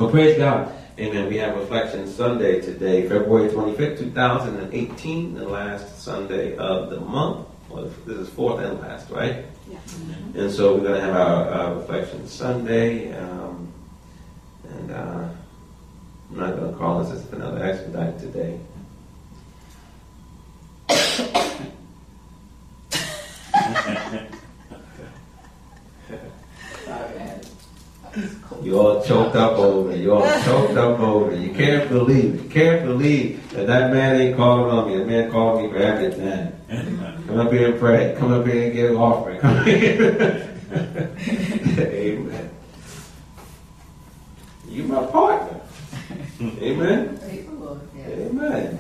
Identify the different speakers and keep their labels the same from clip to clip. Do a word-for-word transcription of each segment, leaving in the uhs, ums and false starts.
Speaker 1: Well, praise God. Amen. We have Reflection Sunday today, February twenty-fifth, twenty eighteen, the last Sunday of the month. Well, this is fourth and last, right?
Speaker 2: Yeah.
Speaker 1: Mm-hmm. And so we're going to have our, our Reflection Sunday. Um, and uh, I'm not going to call this as another expedite today. You all choked up over it. You all choked up over it. You can't believe it. You can't believe that that man ain't calling on me. The man called me for everything. Come up here and pray. Come up here and give an offering. Come here. Amen. You my partner. Amen. Amen.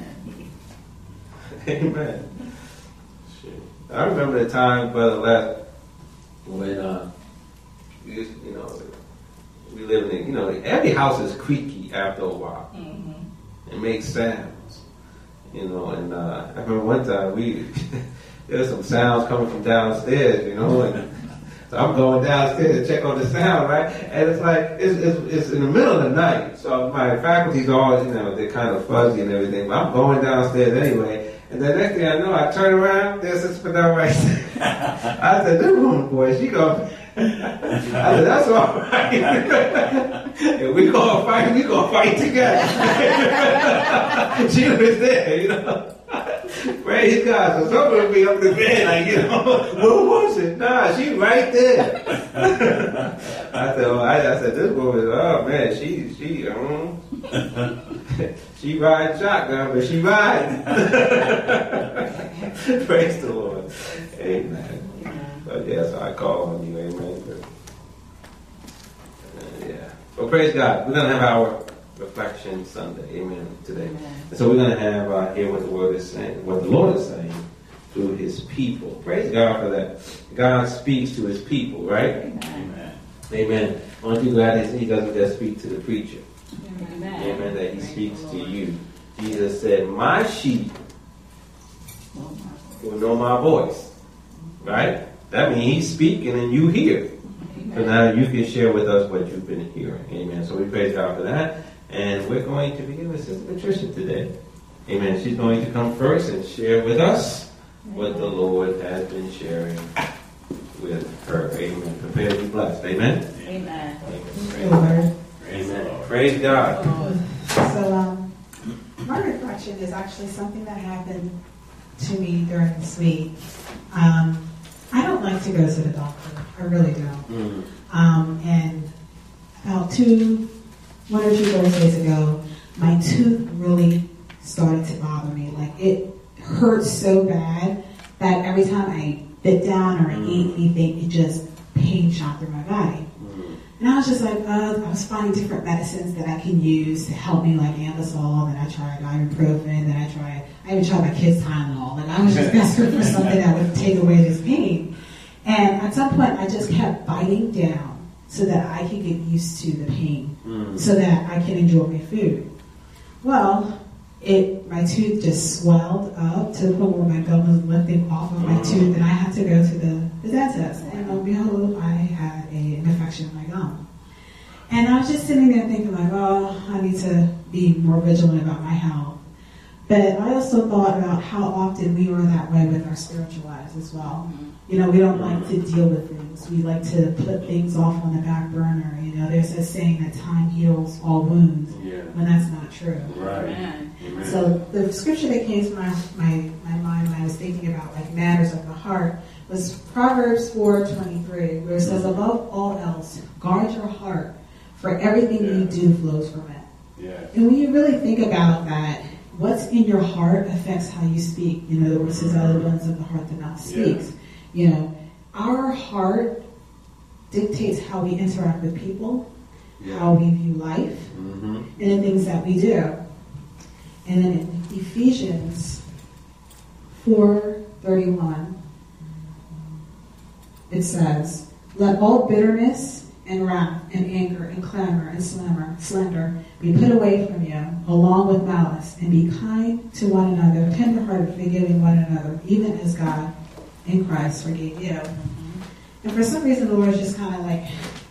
Speaker 1: Amen. I remember the time, Brother Les, when uh, we used, you know, we live in, you know, every house is creaky after a while. Mm-hmm. It makes sounds, you know. And uh, I remember one time we there was some sounds coming from downstairs, you know. And so I'm going downstairs to check on the sound, right? And it's like it's, it's it's in the middle of the night, so my faculties all, you know, they're kind of fuzzy and everything. But I'm going downstairs anyway. And the next thing I know, I turn around, there's this Spadell right there. I said, this woman, boy, she go. I said, that's all right. If we gonna fight, we gonna fight together. She was there, you know. Praise God. So someone would be up the bed, like, you know, what was it? Nah, she right there. I said, oh, I, I said, this woman, oh man, she, she, um, she riding shotgun, but she riding. Praise the Lord. Amen. But yeah, so I call on you, amen. But, uh, yeah. Well, praise God. We're going to have our Reflection Sunday, amen, today. Amen. And so we're going to have uh, hear what the word is saying, what the Lord is saying through his people. Praise God for that. God speaks to his people, right?
Speaker 2: Amen.
Speaker 1: Amen. Aren't you glad that he doesn't just speak to the preacher?
Speaker 2: Amen.
Speaker 1: Amen, that he speaks to you. Jesus said, my sheep will know my voice. Right? That means he's speaking and you hear. Amen. So now you can share with us what you've been hearing. Amen. So we praise God for that. And we're going to begin with Sister Patricia today. Amen. She's going to come first and share with us what the Lord has been sharing with her. Amen. Prepare to be blessed. Amen.
Speaker 2: Amen.
Speaker 1: Amen. Amen. Praise God.
Speaker 3: So, um, my reflection is actually something that happened to me during this week. Um, I don't like to go to the doctor. I really don't. Mm. Um, and about two, one or two Thursdays ago, my tooth really started to bother me. Like, it hurt so bad that every time I bit down or mm. ate anything, it just pain shot through my body. Mm. And I was just like, uh, I was finding different medicines that I can use to help me, like Anbesol, and I tried ibuprofen, and I tried, I even tried my kids' Tylenol, and I was just desperate for something that would take away this pain. And at some point, I just kept biting down so that I could get used to the pain, mm. so that I can enjoy my food. Well, it my tooth just swelled up to the point where my gum was lifting off of my mm. tooth, and I had to go to the, the dentist. And lo and behold, I had a, an infection in my gum. And I was just sitting there thinking, like, oh, I need to be more vigilant about my health. But I also thought about how often we are that way with our spiritual lives as well. Mm-hmm. You know, we don't like to deal with things. We like to put things off on the back burner. You know, there's a saying that time heals all wounds, yeah. when that's not true.
Speaker 1: Right. Amen.
Speaker 3: So the scripture that came to my, my, my mind when I was thinking about like matters of the heart was Proverbs four twenty-three, where it says, above all else, guard your heart, for everything yeah. you do flows from it. Yeah. And when you really think about that, what's in your heart affects how you speak. You know, the word says, out of the abundance of the heart, the mouth speaks. Yeah. You know, our heart dictates how we interact with people, yeah. how we view life, mm-hmm. and the things that we do. And then in Ephesians four thirty-one, it says, let all bitterness and wrath and anger and clamor and slander, slander be put away from you, along with malice, and be kind to one another, tenderhearted, forgiving one another, even as God in Christ forgave you. Mm-hmm. And for some reason, the Lord just kind of like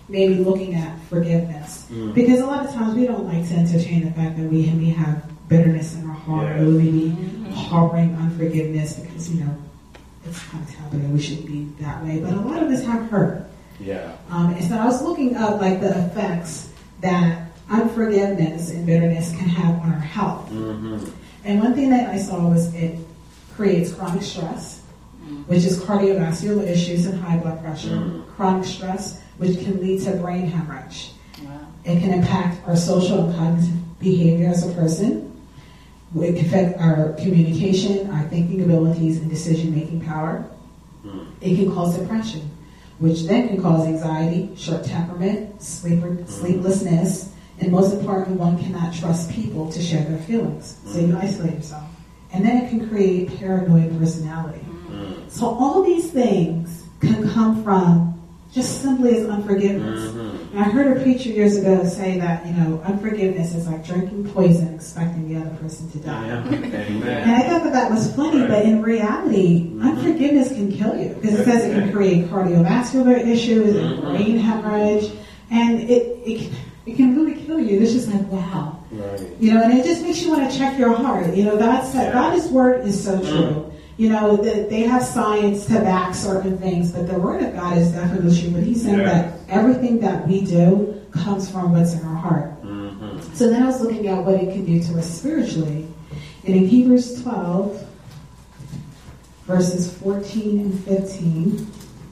Speaker 3: maybe looking at forgiveness.
Speaker 1: Mm.
Speaker 3: Because a lot of times we don't like to entertain the fact that we may have bitterness in our heart,
Speaker 1: Yeah.
Speaker 3: or we may be harboring unforgiveness because, you know, it's kind of taboo, we shouldn't be that way. But a lot of us have hurt.
Speaker 1: Yeah.
Speaker 3: Um, and so I was looking up like the effects that unforgiveness and bitterness can have on our health.
Speaker 1: Mm-hmm.
Speaker 3: And one thing that I saw was it creates chronic stress, which is cardiovascular issues and high blood pressure.
Speaker 1: Mm.
Speaker 3: Chronic stress, which can lead to brain hemorrhage.
Speaker 2: Wow.
Speaker 3: It can impact our social and cognitive behavior as a person. It can affect our communication, our thinking abilities, and decision-making power.
Speaker 1: Mm.
Speaker 3: It can cause depression, which then can cause anxiety, short temperament, sleeper, sleeplessness, and most importantly, one cannot trust people to share their feelings. So you isolate yourself. And then it can create paranoid personality.
Speaker 1: Mm.
Speaker 3: So all these things can come from just simply as unforgiveness.
Speaker 1: Mm-hmm.
Speaker 3: And I heard a preacher years ago say that, you know, unforgiveness is like drinking poison, expecting the other person to die.
Speaker 1: Yeah.
Speaker 3: And
Speaker 1: Amen.
Speaker 3: I thought that that was funny,
Speaker 1: Right.
Speaker 3: but in reality,
Speaker 1: Mm-hmm.
Speaker 3: unforgiveness can kill you. Because it says it can create cardiovascular issues and
Speaker 1: Mm-hmm.
Speaker 3: brain hemorrhage. And it, it, it can really kill you. It's just like, wow.
Speaker 1: Right.
Speaker 3: You know, and it just makes you want to check your heart. You know, God said,
Speaker 1: Yeah.
Speaker 3: God's word is so
Speaker 1: Mm.
Speaker 3: true. You know, that they have science to back certain things, but the word of God is definitely true. But He's saying
Speaker 1: Yeah.
Speaker 3: that everything that we do comes from what's in our heart.
Speaker 1: Mm-hmm.
Speaker 3: So then I was looking at what it can do to us spiritually. And in Hebrews twelve, verses fourteen and fifteen,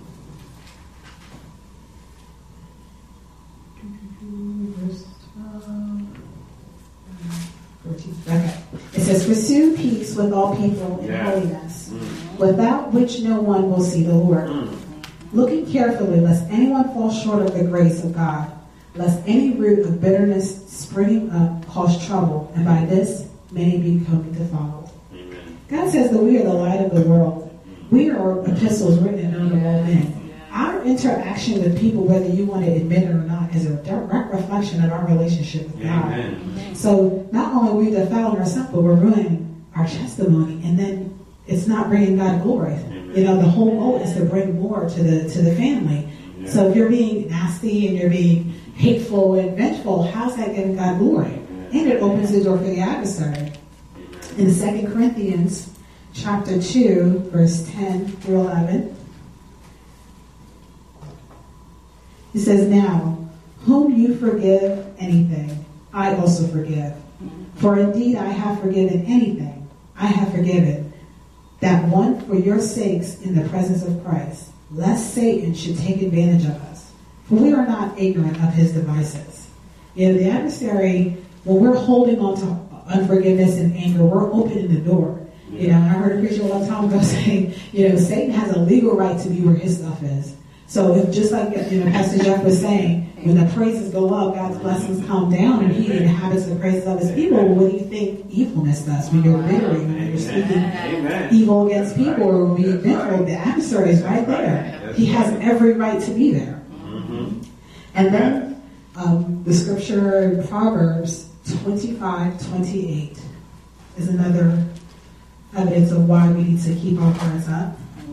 Speaker 3: verse twelve, fourteen, okay. It says, pursue peace with all people in
Speaker 1: Yeah.
Speaker 3: holiness,
Speaker 1: Mm.
Speaker 3: without which no one will see the Lord.
Speaker 1: Mm.
Speaker 3: Looking carefully, lest anyone fall short of the grace of God, lest any root of bitterness springing up cause trouble, and by this many be coming to follow.
Speaker 1: Amen.
Speaker 3: God says that we are the light of the world. We are epistles written in name of all men. Our interaction with people, whether you want to admit it or not, is a direct reflection of our relationship with God.
Speaker 1: Amen.
Speaker 3: So not only are we defiling ourselves, but we're ruining our testimony, and then it's not bringing God glory.
Speaker 1: Amen.
Speaker 3: You know, the whole goal is to bring more to the to the family.
Speaker 1: Yeah.
Speaker 3: So if you're being nasty and you're being hateful and vengeful, how's that giving God glory? And it opens the door for the adversary. In Second Corinthians chapter two, verse ten through eleven, it says, now, whom you forgive anything, I also forgive. For indeed I have forgiven anything, I have forgiven, that one for your sakes in the presence of Christ, lest Satan should take advantage of us. For we are not ignorant of his devices. You know, the adversary, when we're holding on to unforgiveness and anger, we're opening the door. You know, and I heard a preacher a long time ago saying, you know, Satan has a legal right to be where his stuff is. So if just like, you know, Pastor Jeff was saying, when the praises go up, God's blessings come down, and He inhabits the praises of His people. What do you think evilness does when you're bittering, when you're speaking
Speaker 1: Amen.
Speaker 3: evil against people, or being vengeful? The adversary is right there. He has every right to be there.
Speaker 1: Mm-hmm.
Speaker 3: And then um, the scripture in Proverbs twenty-five twenty-eight is another evidence of why we need to keep our guards up.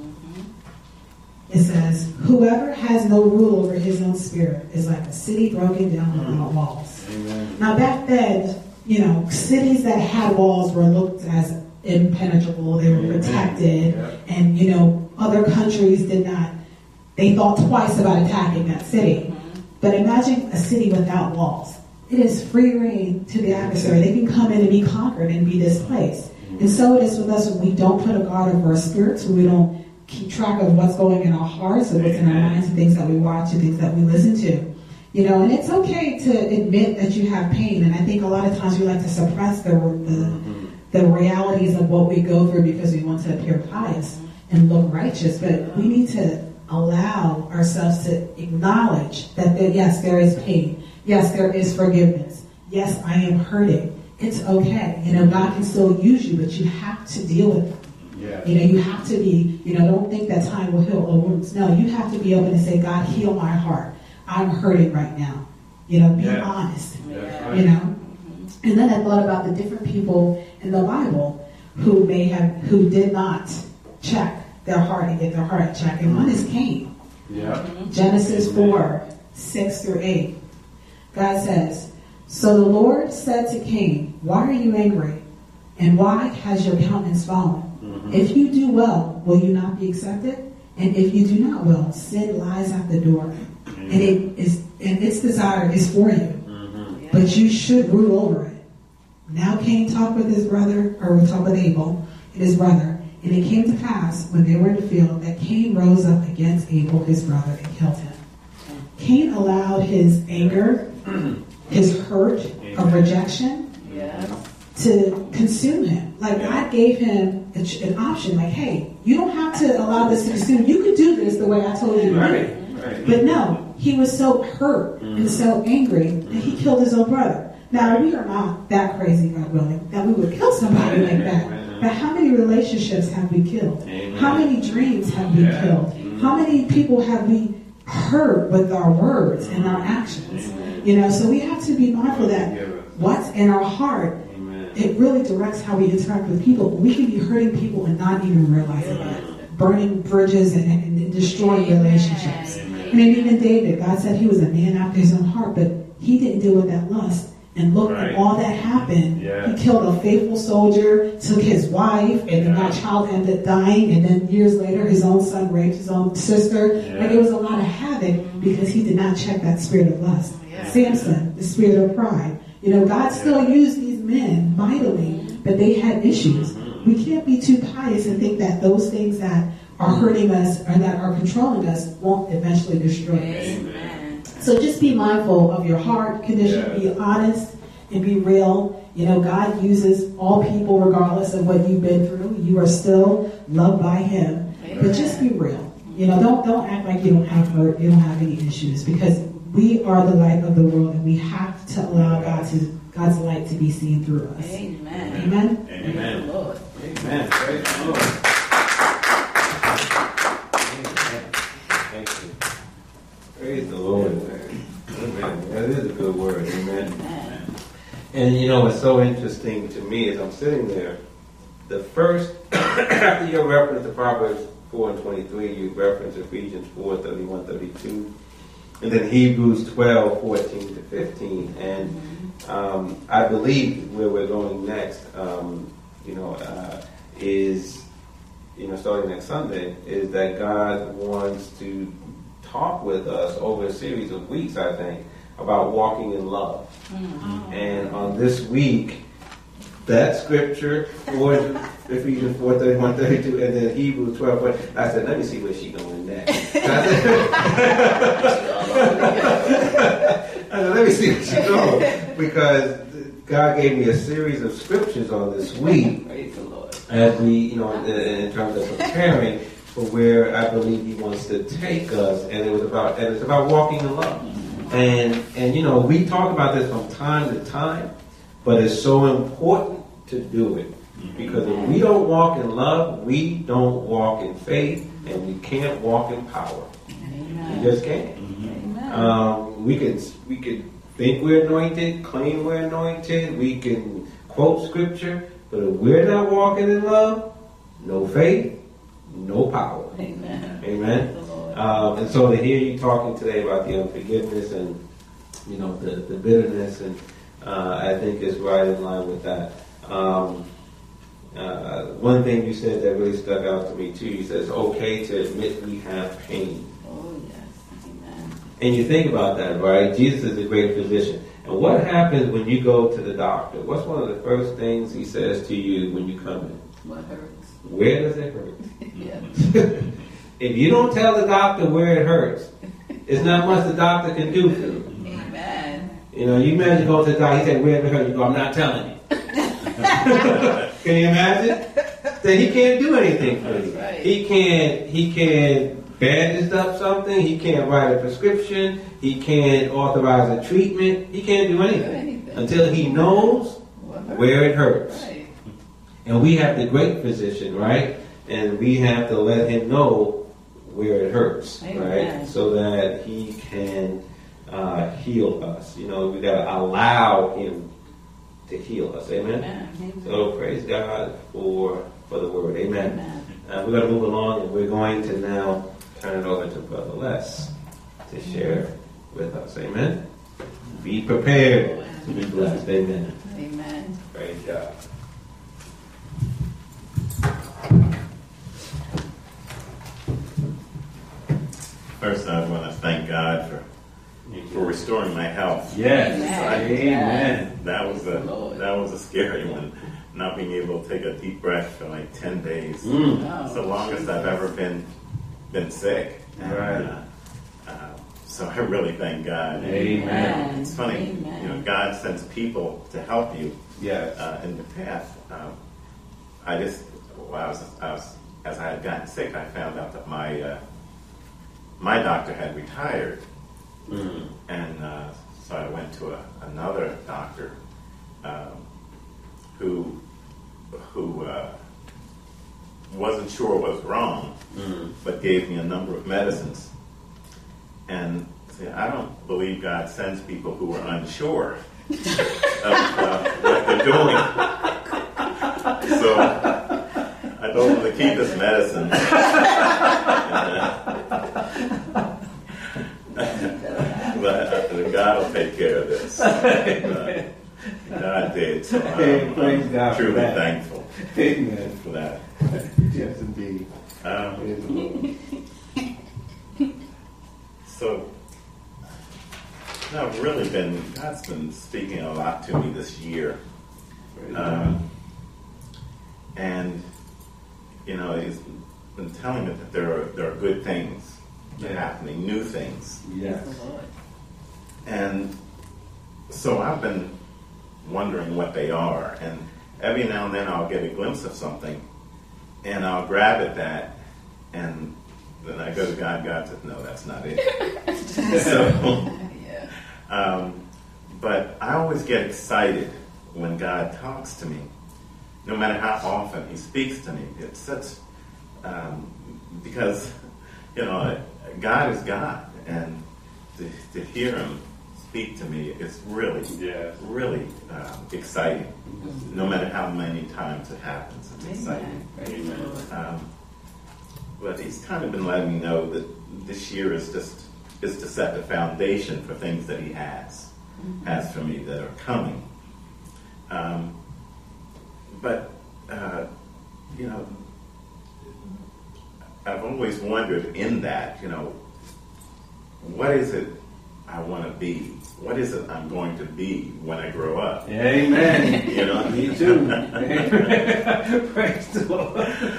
Speaker 3: It says, whoever has no rule over his own spirit is like a city broken down without walls.
Speaker 1: Amen.
Speaker 3: Now back then, you know, cities that had walls were looked as impenetrable, they were protected,
Speaker 1: Yeah.
Speaker 3: and, you know, other countries did not, they thought twice about attacking that city. But imagine a city without walls. It is free reign to the adversary. They can come in and be conquered and be displaced. And so it is with us when we don't put a guard over our spirits, when we don't keep track of what's going in our hearts and what's in our minds and things that we watch and things that we listen to. You know, and it's okay to admit that you have pain. And I think a lot of times we like to suppress the the, the realities of what we go through because we want to appear pious and look righteous. But we need to allow ourselves to acknowledge that there, yes, there is pain. Yes, there is forgiveness. Yes, I am hurting. It's okay. You know, God can still use you, but you have to deal with it.
Speaker 1: Yeah.
Speaker 3: You know, you have to be, you know, don't think that time will heal all wounds. No, you have to be open and say, God, heal my heart. I'm hurting right now. You know, be
Speaker 1: Yeah.
Speaker 3: honest.
Speaker 1: That's right.
Speaker 3: You know? And then I thought about the different people in the Bible who may have, who did not check their heart and get their heart checked. And one is Cain.
Speaker 1: Yeah.
Speaker 3: Genesis four, six through eight. God says, "So the Lord said to Cain, 'Why are you angry? And why has your countenance fallen? Mm-hmm. If you do well, will you not be accepted? And if you do not well, sin lies at the door. Mm-hmm. And it is and its desire is for you. Mm-hmm. Yeah. But you should rule over it.' Now Cain talked with his brother, or we talked with Abel, and his brother. And it came to pass, when they were in the field, that Cain rose up against Abel, his brother, and killed him." Cain allowed his anger, his hurt of rejection, yes, to consume him. Like, God gave him a, an option, like, hey, you don't have to allow this to consume. You can do this the way I told you to
Speaker 1: right,
Speaker 3: do.
Speaker 1: Right.
Speaker 3: But no, he was so hurt mm-hmm. and so angry that he killed his own brother. Now, we are not that crazy, God willing, that we would kill somebody like that. But how many relationships have we killed? Amen. How many dreams have we yeah. killed? Mm-hmm. How many people have we hurt with our words and our actions? Amen. You know, so we have to be mindful that what's in our heart, Amen. It really directs how we interact with people. We can be hurting people and not even realizing it. Burning bridges and, and destroying Amen. Relationships. Amen. I mean, even David, God said he was a man after his own heart, but he didn't deal with that lust. And look right. at all that happened. Yeah. He killed a faithful soldier, took his wife, and then yeah. that child ended up dying. And then years later, his own son raped his own sister. Yeah. And there was a lot of havoc because he did not check that spirit of lust. Yeah. Samson, the spirit of pride. You know, God yeah. still used these men mightily, but they had issues. Mm-hmm. We can't be too pious and think that those things that are hurting us or that are controlling us won't eventually destroy us. Amen. So just be mindful of your heart condition, yeah. be honest and be real. You know, God uses all people regardless of what you've been through. You are still loved by Him. Amen. But just be real. You know, don't don't act like you don't have hurt, you don't have any issues, because we are the light of the world and we have to allow God to, God's light to be seen through us.
Speaker 2: Amen.
Speaker 3: Amen.
Speaker 1: Amen. Amen.
Speaker 2: Lord.
Speaker 1: Amen. Praise the Lord. Thank you. Praise the Lord. Amen. That is a good word. Amen. Amen. And you know what's so interesting to me is I'm sitting there. The first, after your reference to Proverbs four and twenty-three, you reference Ephesians four, thirty-one, thirty-two, and then Hebrews twelve, fourteen to fifteen. And um, I believe where we're going next, um, you know, uh, is, you know, starting next Sunday, is that God wants to talk with us over a series of weeks, I think, about walking in love. Mm-hmm. And on this week, that scripture, Ephesians four, thirty-one, thirty-two, and then Hebrews twelve, I said, let me see where she's going next. I said, I said, let me see where she's going. Because God gave me a series of scriptures on this week as we, you know, in, in terms of preparing for where I believe He wants to take us, and it was about, and it's about walking in love. And and you know, we talk about this from time to time, but it's so important to do it, because if we don't walk in love, we don't walk in faith, and we can't walk in power. Amen. We just can't. Amen. Um, we can we can think we're anointed, claim we're anointed, we can quote scripture, but if we're not walking in love, no faith, no power.
Speaker 2: Amen.
Speaker 1: Amen. Um, and so to hear you talking today about the unforgiveness and, you know, the, the bitterness, and uh, I think is right in line with that. Um, uh, one thing you said that really stuck out to me too, you said it's okay to admit we have pain.
Speaker 2: Oh yes. Amen.
Speaker 1: And you think about that, right? Jesus is a great physician. And what happens when you go to the doctor? What's one of the first things he says to you when you come in?
Speaker 2: What hurts?
Speaker 1: Where does it hurt?
Speaker 2: Yeah.
Speaker 1: If you don't tell the doctor where it hurts, it's not much the doctor can do for you.
Speaker 2: Amen.
Speaker 1: You know, you imagine go to the doctor, he said, where it hurt? You go, I'm not telling you. Can you imagine? Then he can't do anything for you.
Speaker 2: Right.
Speaker 1: He can't, he can't bandage up something. He can't write a prescription. He can't authorize a treatment. He can't do anything, do anything. until he knows where it hurts. Right. And we have the great physician, right? And we have to let him know where it hurts, Amen. Right? So that he can uh, heal us. You know, we got to allow him to heal us. Amen? Amen. So praise God for for the word. Amen. Amen. Uh, we're going to move along, and we're going to now turn it over to Brother Les to share with us. Amen. Be prepared to be blessed. Amen.
Speaker 2: Amen.
Speaker 1: Praise God.
Speaker 4: First, I want to thank God for for restoring my health.
Speaker 1: Yes.
Speaker 2: Amen.
Speaker 1: Amen.
Speaker 4: That was a
Speaker 2: Lord.
Speaker 4: that was a scary one. Not being able to take a deep breath for like ten days.
Speaker 1: Mm.
Speaker 4: It's the longest I've ever been been sick. And,
Speaker 1: Right.
Speaker 4: uh, uh, so I really thank God.
Speaker 1: Amen.
Speaker 4: It's funny,
Speaker 2: Amen.
Speaker 4: you know, God sends people to help you
Speaker 1: Yes.
Speaker 4: uh, in the path. Um, I just, well, I was, I was, as I had gotten sick, I found out that my uh, my doctor had retired,
Speaker 1: Mm.
Speaker 4: and uh, so I went to a, another doctor um, who who uh, wasn't sure what was wrong,
Speaker 1: Mm.
Speaker 4: but gave me a number of medicines. And see, I don't believe God sends people who are unsure of uh, what they're doing. So I told him to keep his medicine. But uh, God will take care of this. Uh, God did. So I'm,
Speaker 1: Praise
Speaker 4: I'm
Speaker 1: God for
Speaker 4: truly
Speaker 1: that.
Speaker 4: thankful
Speaker 1: Amen.
Speaker 4: for that.
Speaker 1: Yes, indeed.
Speaker 4: Um,
Speaker 1: Praise the Lord.
Speaker 4: So, I've really been, God's been speaking a lot to me this year.
Speaker 1: Praise God.
Speaker 4: Um, and, you know, He's been telling me that there are, there are good things that are
Speaker 1: Yeah.
Speaker 4: happening, new things.
Speaker 1: Yes.
Speaker 2: Praise the Lord.
Speaker 4: And so I've been wondering what they are. And every now and then I'll get a glimpse of something and I'll grab at that, and then I go to God. God says, no, that's not it. So,
Speaker 2: Yeah.
Speaker 4: um, but I always get excited when God talks to me, no matter how often He speaks to me. It's such, um, because, you know, God is God, and to, to hear Him speak to me is really,
Speaker 1: Yes.
Speaker 4: really um, exciting. No matter how many times it happens, it's exciting.
Speaker 2: Amen. Praise the Lord.
Speaker 4: Um, but He's kind of been letting me know that this year is just is to set the foundation for things that He has has for me that are coming. Um, but uh, you know, I've always wondered in that, you know, what is it I want to be? What is it I'm going to be when I grow up?
Speaker 1: Amen.
Speaker 4: You know,
Speaker 1: Me too. Amen. Praise the Lord.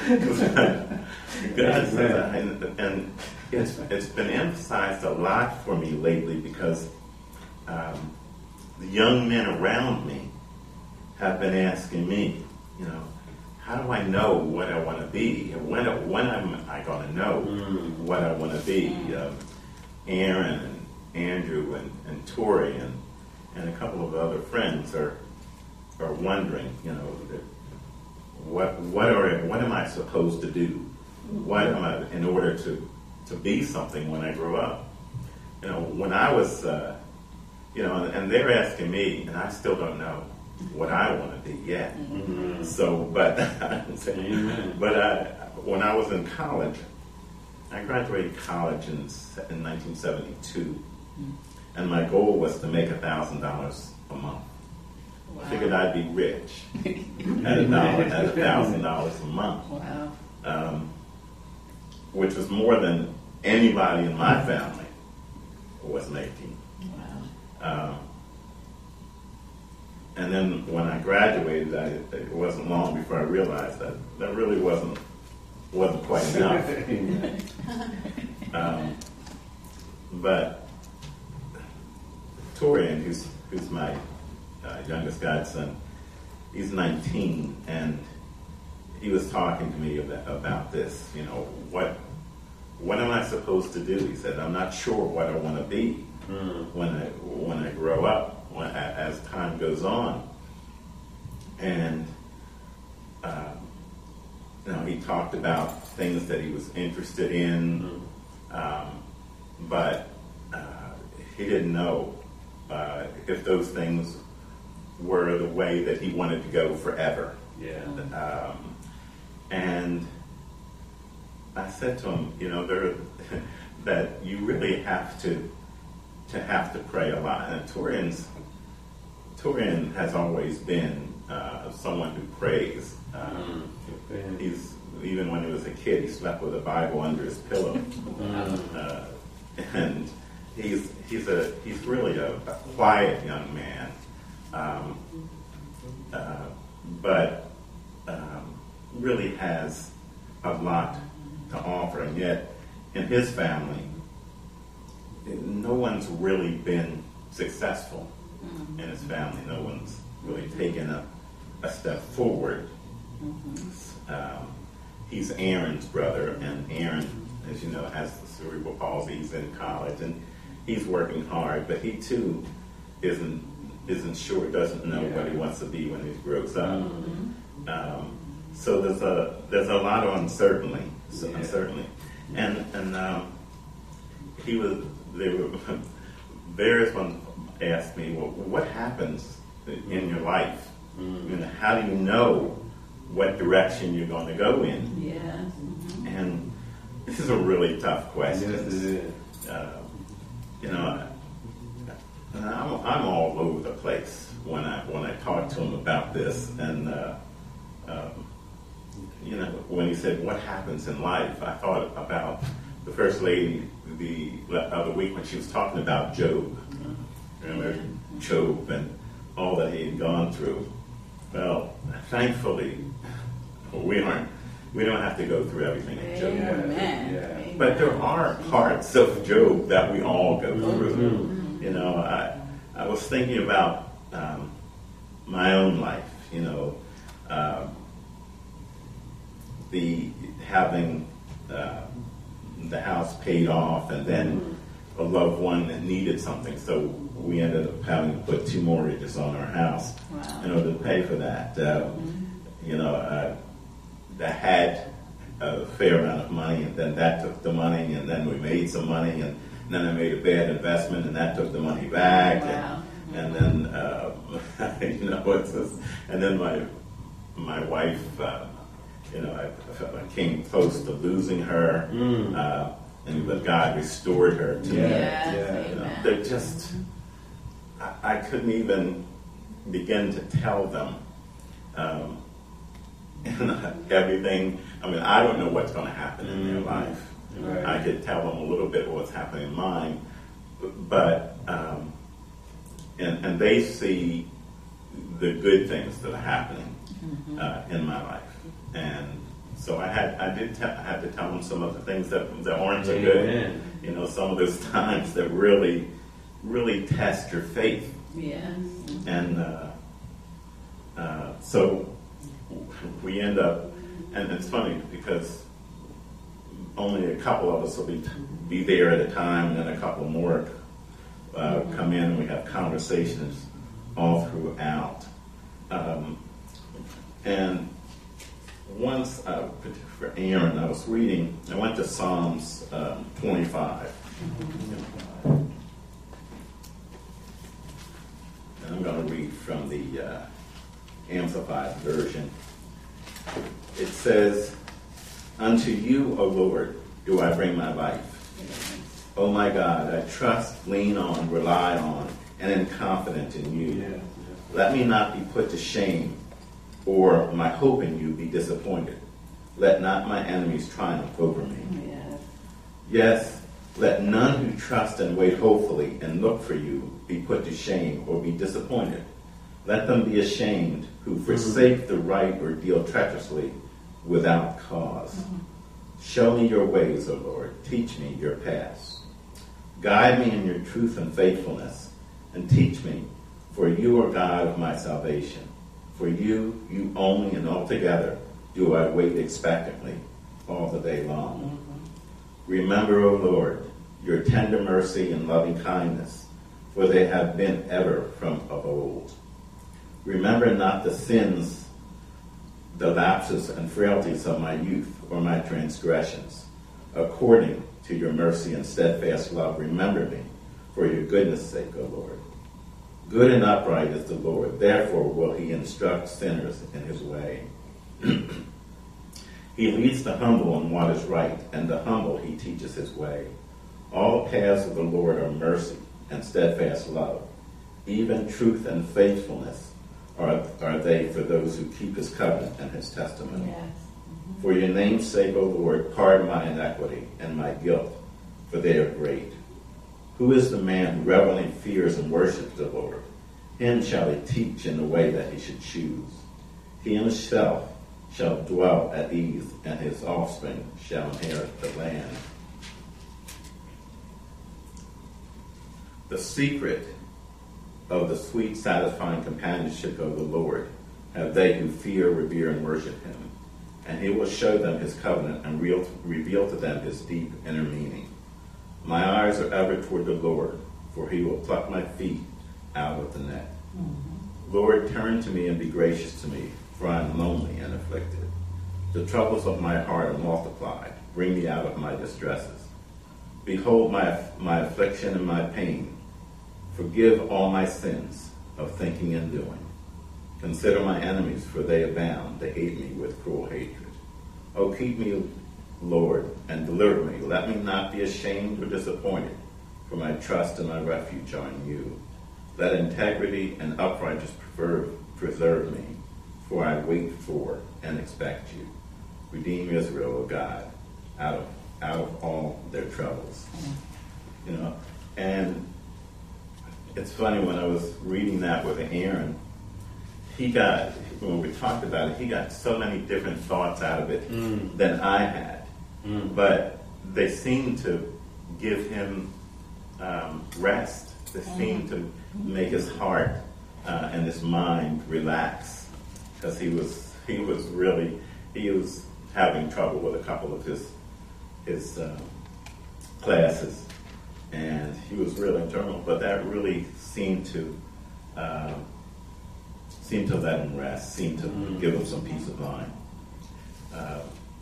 Speaker 4: God says that, and, and it's it's been emphasized a lot for me lately because um, the young men around me have been asking me, you know, how do I know what I want to be? When when am I going to know
Speaker 1: Mm.
Speaker 4: what I want to be? Um, Aaron and Andrew and, and Tori and and a couple of other friends are are wondering, you know, that what what are what am I supposed to do? What am I in order to to be something when I grow up? You know, when I was, uh, you know, and they're asking me, and I still don't know what I want to be yet.
Speaker 1: Mm.
Speaker 4: So, but
Speaker 1: Amen.
Speaker 4: but I, when I was in college, I graduated college in, in nineteen seventy-two, and my goal was to make a thousand dollars a month.
Speaker 2: Wow.
Speaker 4: I figured I'd be rich at a dollar, at a thousand dollars a month,
Speaker 2: Wow.
Speaker 4: um, which was more than anybody in my family was making.
Speaker 2: Wow.
Speaker 4: Um, and then when I graduated, I, it wasn't long before I realized that that really wasn't wasn't quite enough.
Speaker 1: Amen.
Speaker 4: Um, but Torian, who's who's my uh, youngest godson, he's nineteen, and he was talking to me about, about this. You know, what what am I supposed to do? He said, I'm not sure what I want to be
Speaker 1: Mm.
Speaker 4: when I when I grow up, when, as time goes on. And uh, you know, he talked about things that he was interested in, um, but uh, he didn't know uh, if those things were the way that he wanted to go forever.
Speaker 1: Yeah.
Speaker 4: Um, and I said to him, you know, there that you really have to to have to pray a lot. And Torian's, Torian has always been uh, someone who prays. Um,
Speaker 1: Mm.
Speaker 4: he's even when he was a kid, he slept with a Bible under his pillow,
Speaker 1: Mm.
Speaker 4: uh, and he's he's a he's really a, a quiet young man, um, uh, but um, really has a lot to offer, and yet in his family, no one's really been successful in his family. No one's really taken a, a step forward. Um, he's Aaron's brother, and Aaron, as you know, has the cerebral palsy. He's in college, and he's working hard, but he too isn't isn't sure, doesn't know
Speaker 1: Yeah.
Speaker 4: what he wants to be when he grows up.
Speaker 1: Mm-hmm.
Speaker 4: Um, so there's a there's a lot of uncertainty, so
Speaker 1: Yeah.
Speaker 4: uncertainty, and and um, he was they were various ones asked me, well, what happens in your life?
Speaker 1: Mm.
Speaker 4: You know, how do you know what direction you're going to go in?
Speaker 2: Yes. Mhm.
Speaker 4: And this is a really tough question.
Speaker 1: Yes, it is.
Speaker 4: Uh, you know, I, I'm, I'm all over the place when I when I talk to him about this, and uh, um, you know, when he said, "What happens in life?" I thought about the first lady the other week when she was talking about Job. Remember Job and all that he had gone through. Well, thankfully, we aren't. We don't have to go through everything in Job.
Speaker 2: Amen.
Speaker 1: Yeah.
Speaker 2: Amen.
Speaker 4: But there are parts of Job that we all go through.
Speaker 1: Mhm.
Speaker 4: You know, I I was thinking about um, my own life. You know, um, the having uh, the house paid off, and then a loved one that needed something. So we ended up having to put two mortgages on our house
Speaker 2: Wow.
Speaker 4: in order to pay for that. Uh, you know, uh, I had a fair amount of money, and then that took the money, and then we made some money, and then I made a bad investment, and that took the money back.
Speaker 2: Wow.
Speaker 4: And, and then, uh, you know, it's just, and then my my wife, uh, you know, I, I came close to losing her,
Speaker 1: Mm.
Speaker 4: uh, and but God restored her to me.
Speaker 1: Yeah,
Speaker 2: Yes.
Speaker 1: yeah.
Speaker 4: You know,
Speaker 2: Amen.
Speaker 4: they're just, I, I couldn't even begin to tell them. Um, and everything, I mean, I don't know what's going to happen in their
Speaker 1: Mhm.
Speaker 4: life.
Speaker 1: Right.
Speaker 4: I could tell them a little bit what's happening in mine, but, um, and, and they see the good things that are happening uh, in my life. And so I had, I did, te- I had to tell them some of the things that, that aren't so good.
Speaker 1: Amen.
Speaker 4: You know, some of those times that really, really test your faith.
Speaker 2: Yes.
Speaker 4: And uh, uh, so we end up, and it's funny because only a couple of us will be be there at a time, and then a couple more uh, come in, and we have conversations all throughout. Um, and once, uh, for Aaron, I was reading, I went to Psalms um, twenty-five. And I'm going to read from the uh, Amplified version. It says, "Unto you, O Lord, do I bring my life. O my God, I trust, lean on, rely on, and am confident in you.
Speaker 1: Yeah.
Speaker 4: Let me not be put to shame, or my hope in you be disappointed. Let not my enemies triumph over me.
Speaker 2: Yes.
Speaker 4: Yes, let none who trust and wait hopefully and look for you be put to shame or be disappointed. Let them be ashamed who forsake the right or deal treacherously without cause. Show me your ways, O Lord. Teach me your paths. Guide me in your truth and faithfulness, and teach me, for you are God of my salvation. For you, you only and altogether, do I wait expectantly all the day long. Remember, O Lord, your tender mercy and loving kindness, for they have been ever from of old. Remember not the sins, the lapses and frailties of my youth, or my transgressions. According to your mercy and steadfast love, remember me, for your goodness' sake, O Lord. Good and upright is the Lord, therefore will he instruct sinners in his way. He leads the humble in what is right, and the humble he teaches his way. All paths of the Lord are mercy and steadfast love. Even truth and faithfulness are, are they for those who keep his covenant and his testimony.
Speaker 2: Yes.
Speaker 4: For your name's sake, O Lord, pardon my iniquity and my guilt, for they are great. Who is the man who reverently fears and worships the Lord? Him shall he teach in the way that he should choose. He himself shall dwell at ease, and his offspring shall inherit the land. The secret of the sweet, satisfying companionship of the Lord have they who fear, revere, and worship him. And he will show them his covenant and real, reveal to them his deep inner meaning. My eyes are ever toward the Lord, for he will pluck my feet out of the net. Mm-hmm. Lord, turn to me and be gracious to me, for I am lonely and afflicted. The troubles of my heart are multiplied. Bring me out of my distresses. Behold my, my affliction and my pain. Forgive all my sins of thinking and doing. Consider my enemies, for they abound. They hate me with cruel hatred. Oh, keep me, Lord, and deliver me. Let me not be ashamed or disappointed, for my trust and my refuge are in you. Let integrity and uprightness preserve, preserve me, for I wait for and expect you. Redeem Israel, O God, out of out of all their troubles. You know, and it's funny, when I was reading that with Aaron, he got, when we talked about it, he got so many different thoughts out of it mm. than I had. Mm. But they seemed to give him um, rest. They mm. seemed to make his heart uh, and his mind relax, because he was he was really he was having trouble with a couple of his his um, classes, and he was really internal. But that really seemed to uh, seemed to let him rest, seemed to mm. give him some peace of mind. Uh,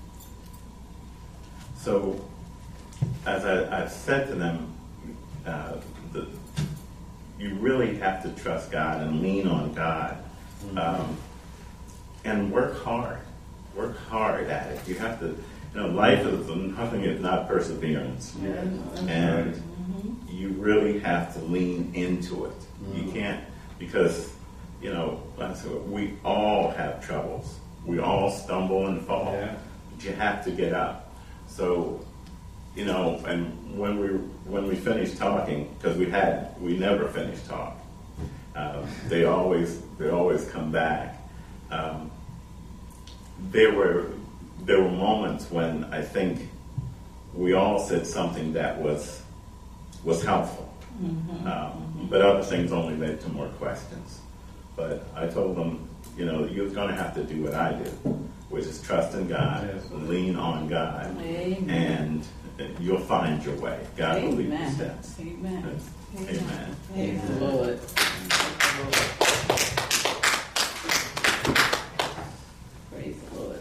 Speaker 4: so, as I, I've said to them, uh, the, you really have to trust God and lean on God, mm-hmm. um, and work hard. Work hard at it. You have to, you know, life is nothing if not perseverance,
Speaker 2: yeah.
Speaker 4: and
Speaker 2: mm-hmm.
Speaker 4: you really have to lean into it.
Speaker 1: Mm-hmm.
Speaker 4: You can't, because, you know, we all have troubles. We all stumble and fall,
Speaker 1: yeah.
Speaker 4: but you have to get up. So, you know, and when we when we finished talking, because we had we never finished talking. Um, they always they always come back. Um, there were there were moments when I think we all said something that was was helpful,
Speaker 2: mm-hmm.
Speaker 4: um, mm-hmm. but other things only led to more questions. But I told them, you know, you're going to have to do what I do, which is trust in God, yes. lean on God,
Speaker 2: Amen.
Speaker 4: and you'll find your way. God
Speaker 2: Amen.
Speaker 4: will lead your steps.
Speaker 2: Amen.
Speaker 4: Yes.
Speaker 2: Amen.
Speaker 4: Amen.
Speaker 2: Praise the Lord. Praise the Lord.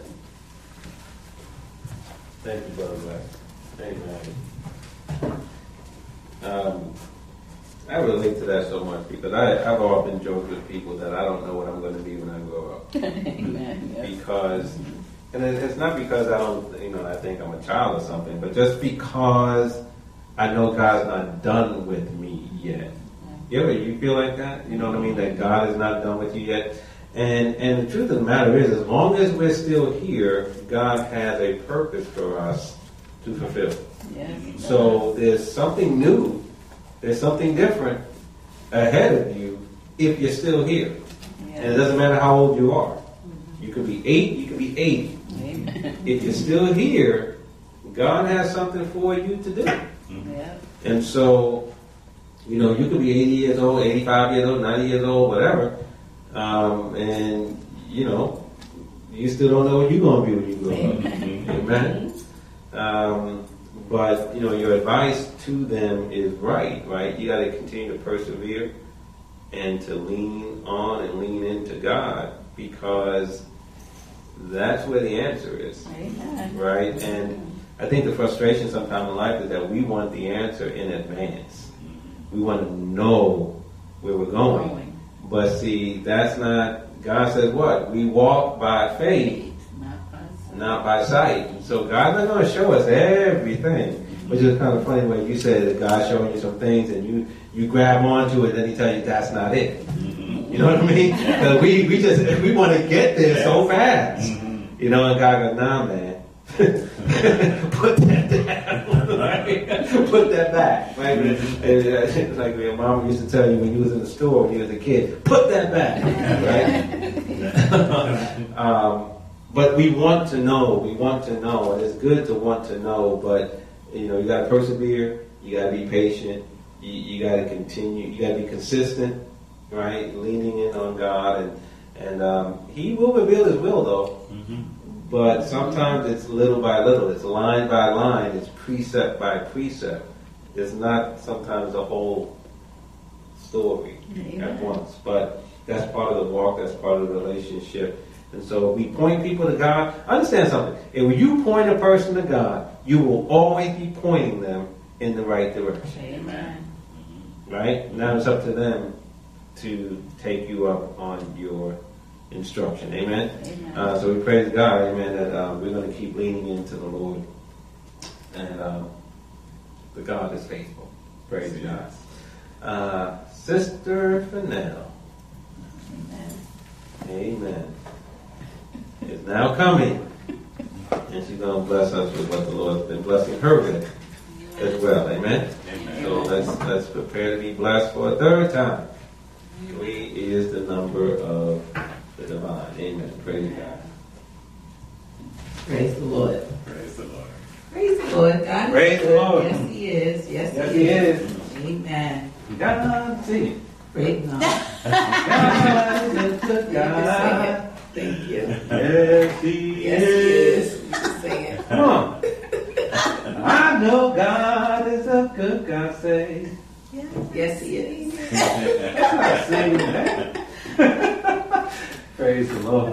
Speaker 1: Thank you, Brother Black. Amen. Um, I relate to that so much, because I, I've often joked with people that I don't know what I'm going to be when I grow up.
Speaker 2: Amen. Yes.
Speaker 1: Because, and it, it's not because I don't, you know, I think I'm a child or something, but just because I know God's not done with me yet. You ever, you feel like that? You know what I mean? That God is not done with you yet. And and the truth of the matter is, as long as we're still here, God has a purpose for us to fulfill.
Speaker 2: Yes.
Speaker 1: So there's something new. There's something different ahead of you if you're still here.
Speaker 2: Yes.
Speaker 1: And it doesn't matter how old you are. You could be eight, you could be eighty.
Speaker 2: Amen.
Speaker 1: If you're still here, God has something for you to do.
Speaker 2: Yeah.
Speaker 1: And so, you know, you could be eighty years old, eighty-five years old, ninety years old, whatever. Um, and, you know, you still don't know what you're going to be when you grow up.
Speaker 2: Amen.
Speaker 1: Amen. Um, But, you know, your advice to them is right, right? You got to continue to persevere and to lean on and lean into God, because that's where the answer is.
Speaker 2: Amen.
Speaker 1: Right? And I think the frustration sometimes in life is that we want the answer in advance. We want to know where we're going.
Speaker 2: Going.
Speaker 1: But see, that's not, God says what? We walk by faith,
Speaker 2: Not by sight.
Speaker 1: not by sight. So God's not going to show us everything. Which is kind of funny when you said that God's showing you some things and you, you grab onto it and then he tells you that's not it.
Speaker 4: Mm-hmm.
Speaker 1: You know what I mean? Because we, we just, we want to get there so fast.
Speaker 4: Mm-hmm.
Speaker 1: You know, and God goes, nah, man. Put that down. Right? Put that back. Right?
Speaker 4: Mm-hmm.
Speaker 1: And, uh, like your mom used to tell you when you was in the store when you was a kid, put that back. Right? um, but we want to know. We want to know. And it's good to want to know, but you know, you got to persevere. You got to be patient. You, you got to continue. You got to be consistent, right? Leaning in on God, and and um, He will reveal His will, though.
Speaker 4: Mm-hmm.
Speaker 1: But sometimes it's little by little. It's line by line. It's precept by precept. It's not sometimes the whole story
Speaker 2: Amen.
Speaker 1: at once. But that's part of the walk. That's part of the relationship. And so we point people to God. Understand something. If you point a person to God, you will always be pointing them in the right direction.
Speaker 2: Amen.
Speaker 1: Right? Now it's up to them to take you up on your instruction. Amen?
Speaker 2: Amen.
Speaker 1: Uh, so we praise God, amen, that um, we're going to keep leaning into the Lord. And um, the God is faithful. Praise God. Uh, Sister Fennell.
Speaker 2: Amen.
Speaker 1: Amen. Is now coming. And she's going to bless us with what the Lord's been blessing her with as well. Amen?
Speaker 4: Amen.
Speaker 1: So let's, let's prepare to be blessed for a third time. Three is the number of the divine. Amen. Praise God.
Speaker 2: Praise the Lord.
Speaker 4: Praise the Lord.
Speaker 2: Praise the Lord. God
Speaker 1: Praise
Speaker 2: is
Speaker 1: the
Speaker 2: good.
Speaker 1: Lord.
Speaker 2: Yes, He is. Yes,
Speaker 1: Yes,
Speaker 2: He,
Speaker 1: He
Speaker 2: is.
Speaker 1: is.
Speaker 2: Amen.
Speaker 1: God, see.
Speaker 2: Great no.
Speaker 1: God is a good
Speaker 2: Sing
Speaker 1: God.
Speaker 2: it. Thank you.
Speaker 1: Yes, He
Speaker 2: Yes, He
Speaker 1: is.
Speaker 2: is. You can sing it.
Speaker 1: Come on. I know God is a good God. Say.
Speaker 2: Yes, He is.
Speaker 1: I sing that. Praise the Lord.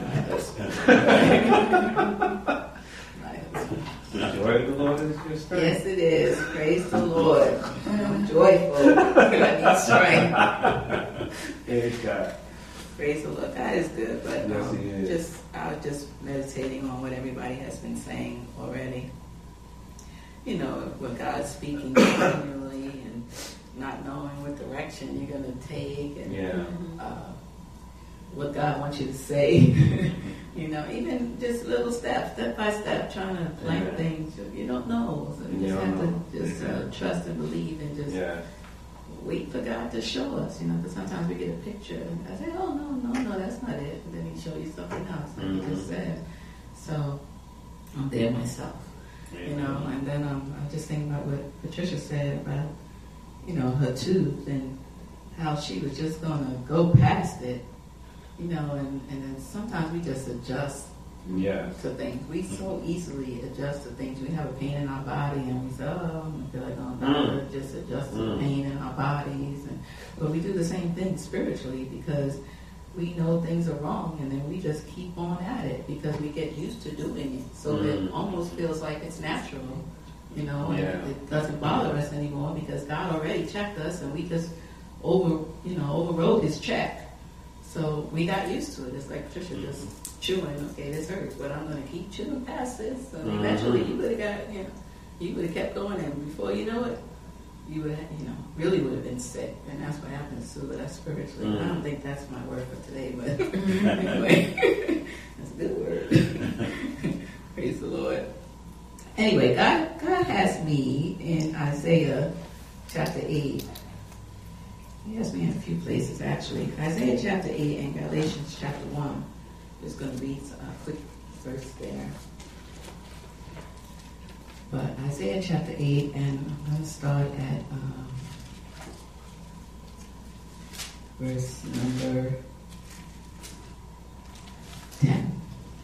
Speaker 1: Joy of the Lord is your strength.
Speaker 2: Yes, it is. Praise the Lord. I'm joyful. I need strength.
Speaker 1: Praise God.
Speaker 2: Praise the Lord. God is good, but
Speaker 1: Yes,
Speaker 2: um,
Speaker 1: He is.
Speaker 2: just I was just meditating on what everybody has been saying already. You know, when God's speaking continually and not knowing what direction you're going to take, and
Speaker 1: Yeah.
Speaker 2: uh, what God wants you to say. You know, even just little steps, step by step, trying to plan
Speaker 1: Amen.
Speaker 2: things. You don't know, so you
Speaker 1: You
Speaker 2: just
Speaker 1: don't
Speaker 2: have
Speaker 1: know.
Speaker 2: to just uh, trust and believe and just
Speaker 1: Yeah.
Speaker 2: wait for God to show us, you know, because sometimes we get a picture and I say, oh, no, no, no, that's not it. And then He show you something else, like
Speaker 1: Mhm.
Speaker 2: He just said. So I'm there myself, you know. And then um, I was just thinking about what Patricia said about, you know, her tooth and how she was just going to go past it, you know, and, and then sometimes we just adjust
Speaker 1: Yeah.
Speaker 2: to things. We so easily adjust to things. We have a pain in our body and we say, oh, I feel like I'm
Speaker 1: Mm.
Speaker 2: just adjust to
Speaker 1: Mm.
Speaker 2: the pain in our bodies. And, but we do the same thing spiritually because we know things are wrong and then we just keep on at it because we get used to doing it. So
Speaker 1: Mm.
Speaker 2: it almost feels like it's natural, you know, and
Speaker 1: Yeah.
Speaker 2: it doesn't bother us anymore because God already checked us and we just over, you know, overrode His check. So we got used to it. It's like Patricia just chewing. Okay, this hurts, but I'm going to keep chewing past this. So
Speaker 1: Mhm.
Speaker 2: eventually, you would have got, you know, you would have kept going, and before you know it, you would, you know, really would have been sick. And that's what happens to us spiritually.
Speaker 1: Mhm.
Speaker 2: I don't think that's my word for today, but anyway, that's a good word. Praise the Lord. Anyway, God, God has me in Isaiah chapter eight. He has me in a few places, actually. Isaiah chapter eight and Galatians chapter one. There's going to be a quick verse there. But Isaiah chapter eight, and I'm going to start at um, verse number ten.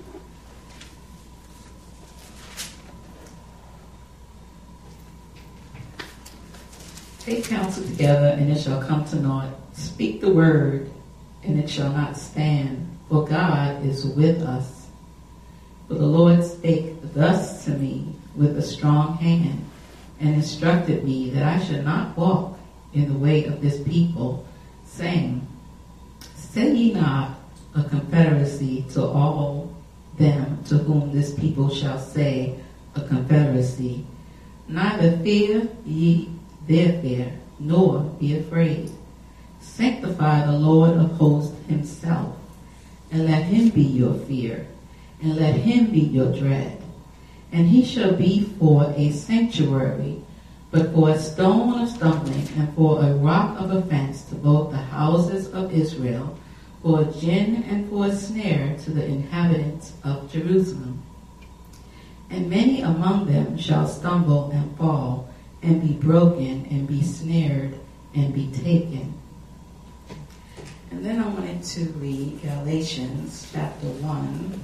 Speaker 2: Take counsel together, and it shall come to naught. Speak the word, and it shall not stand. For God is with us. For the Lord spake thus to me with a strong hand, and instructed me that I should not walk in the way of this people, saying, Say ye not a confederacy to all them to whom this people shall say a confederacy, Neither fear ye their fear, nor be afraid. Sanctify the Lord of hosts himself, and let him be your fear, and let him be your dread. And he shall be for a sanctuary, but for a stone of stumbling, and for a rock of offense to both the houses of Israel, for a gin and for a snare to the inhabitants of Jerusalem. And many among them shall stumble and fall, and be broken, and be snared, and be taken. And then I wanted to read Galatians chapter one.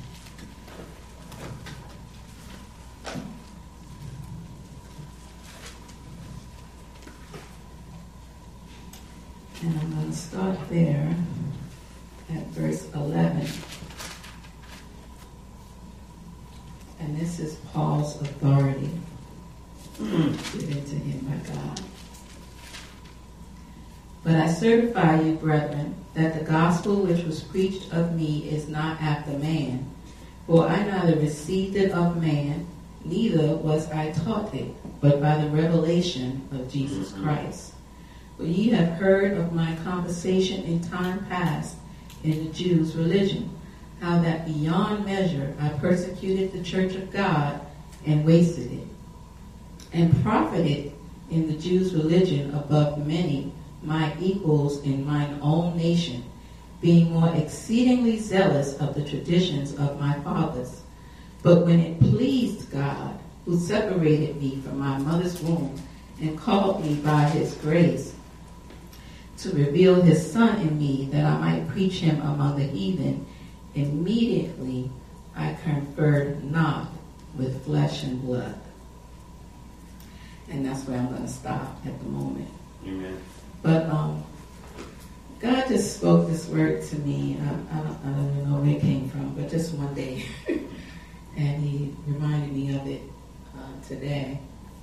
Speaker 2: And I'm going to start there at verse eleven. And this is Paul's authority given to him by God. But I certify you, brethren, that the gospel which was preached of me is not after man. For I neither received it of man, neither was I taught it, but by the revelation of Jesus Christ. For ye have heard of my conversation in time past in the Jews' religion, how that beyond measure I persecuted the church of God and wasted it, and profited in the Jews' religion above many my equals in mine own nation, being more exceedingly zealous of the traditions of my fathers. But when it pleased God, who separated me from my mother's womb and called me by his grace, to reveal his Son in me, that I might preach him among the heathen, immediately I conferred not with flesh and blood. And that's where I'm going to stop at the moment.
Speaker 4: Amen.
Speaker 2: But um, God just spoke this word to me. I, I, don't, I don't even know where it came from, but just one day. And he reminded me of it uh, today.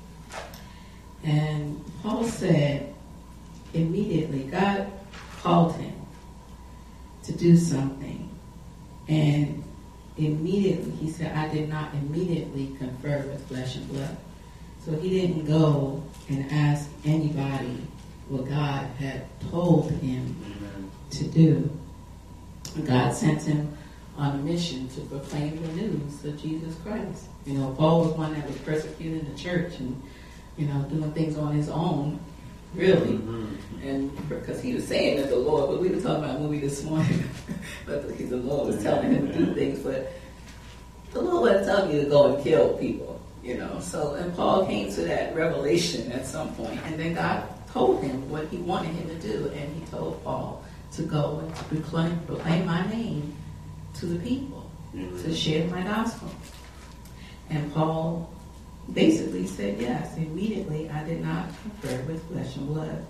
Speaker 2: And Paul said, immediately, God called him to do something. And immediately, he said, I did not immediately confer with flesh and blood. So he didn't go and ask anybody what God had told him Amen. To do. God sent him on a mission to proclaim the news of Jesus Christ. You know, Paul was one that was persecuting the church and, you know, doing things on his own, really. Mm-hmm. And because he was saying that the Lord, but we were talking about a movie this morning, but the, the Lord was telling him to do things, but the Lord wasn't telling you to go and kill people, you know. So, and Paul came to that revelation at some point, and then God told him what he wanted him to do, and he told Paul to go and to proclaim, proclaim my name to the people, mm-hmm. to share my gospel. And Paul basically said yes. Immediately, I did not confer with flesh and blood.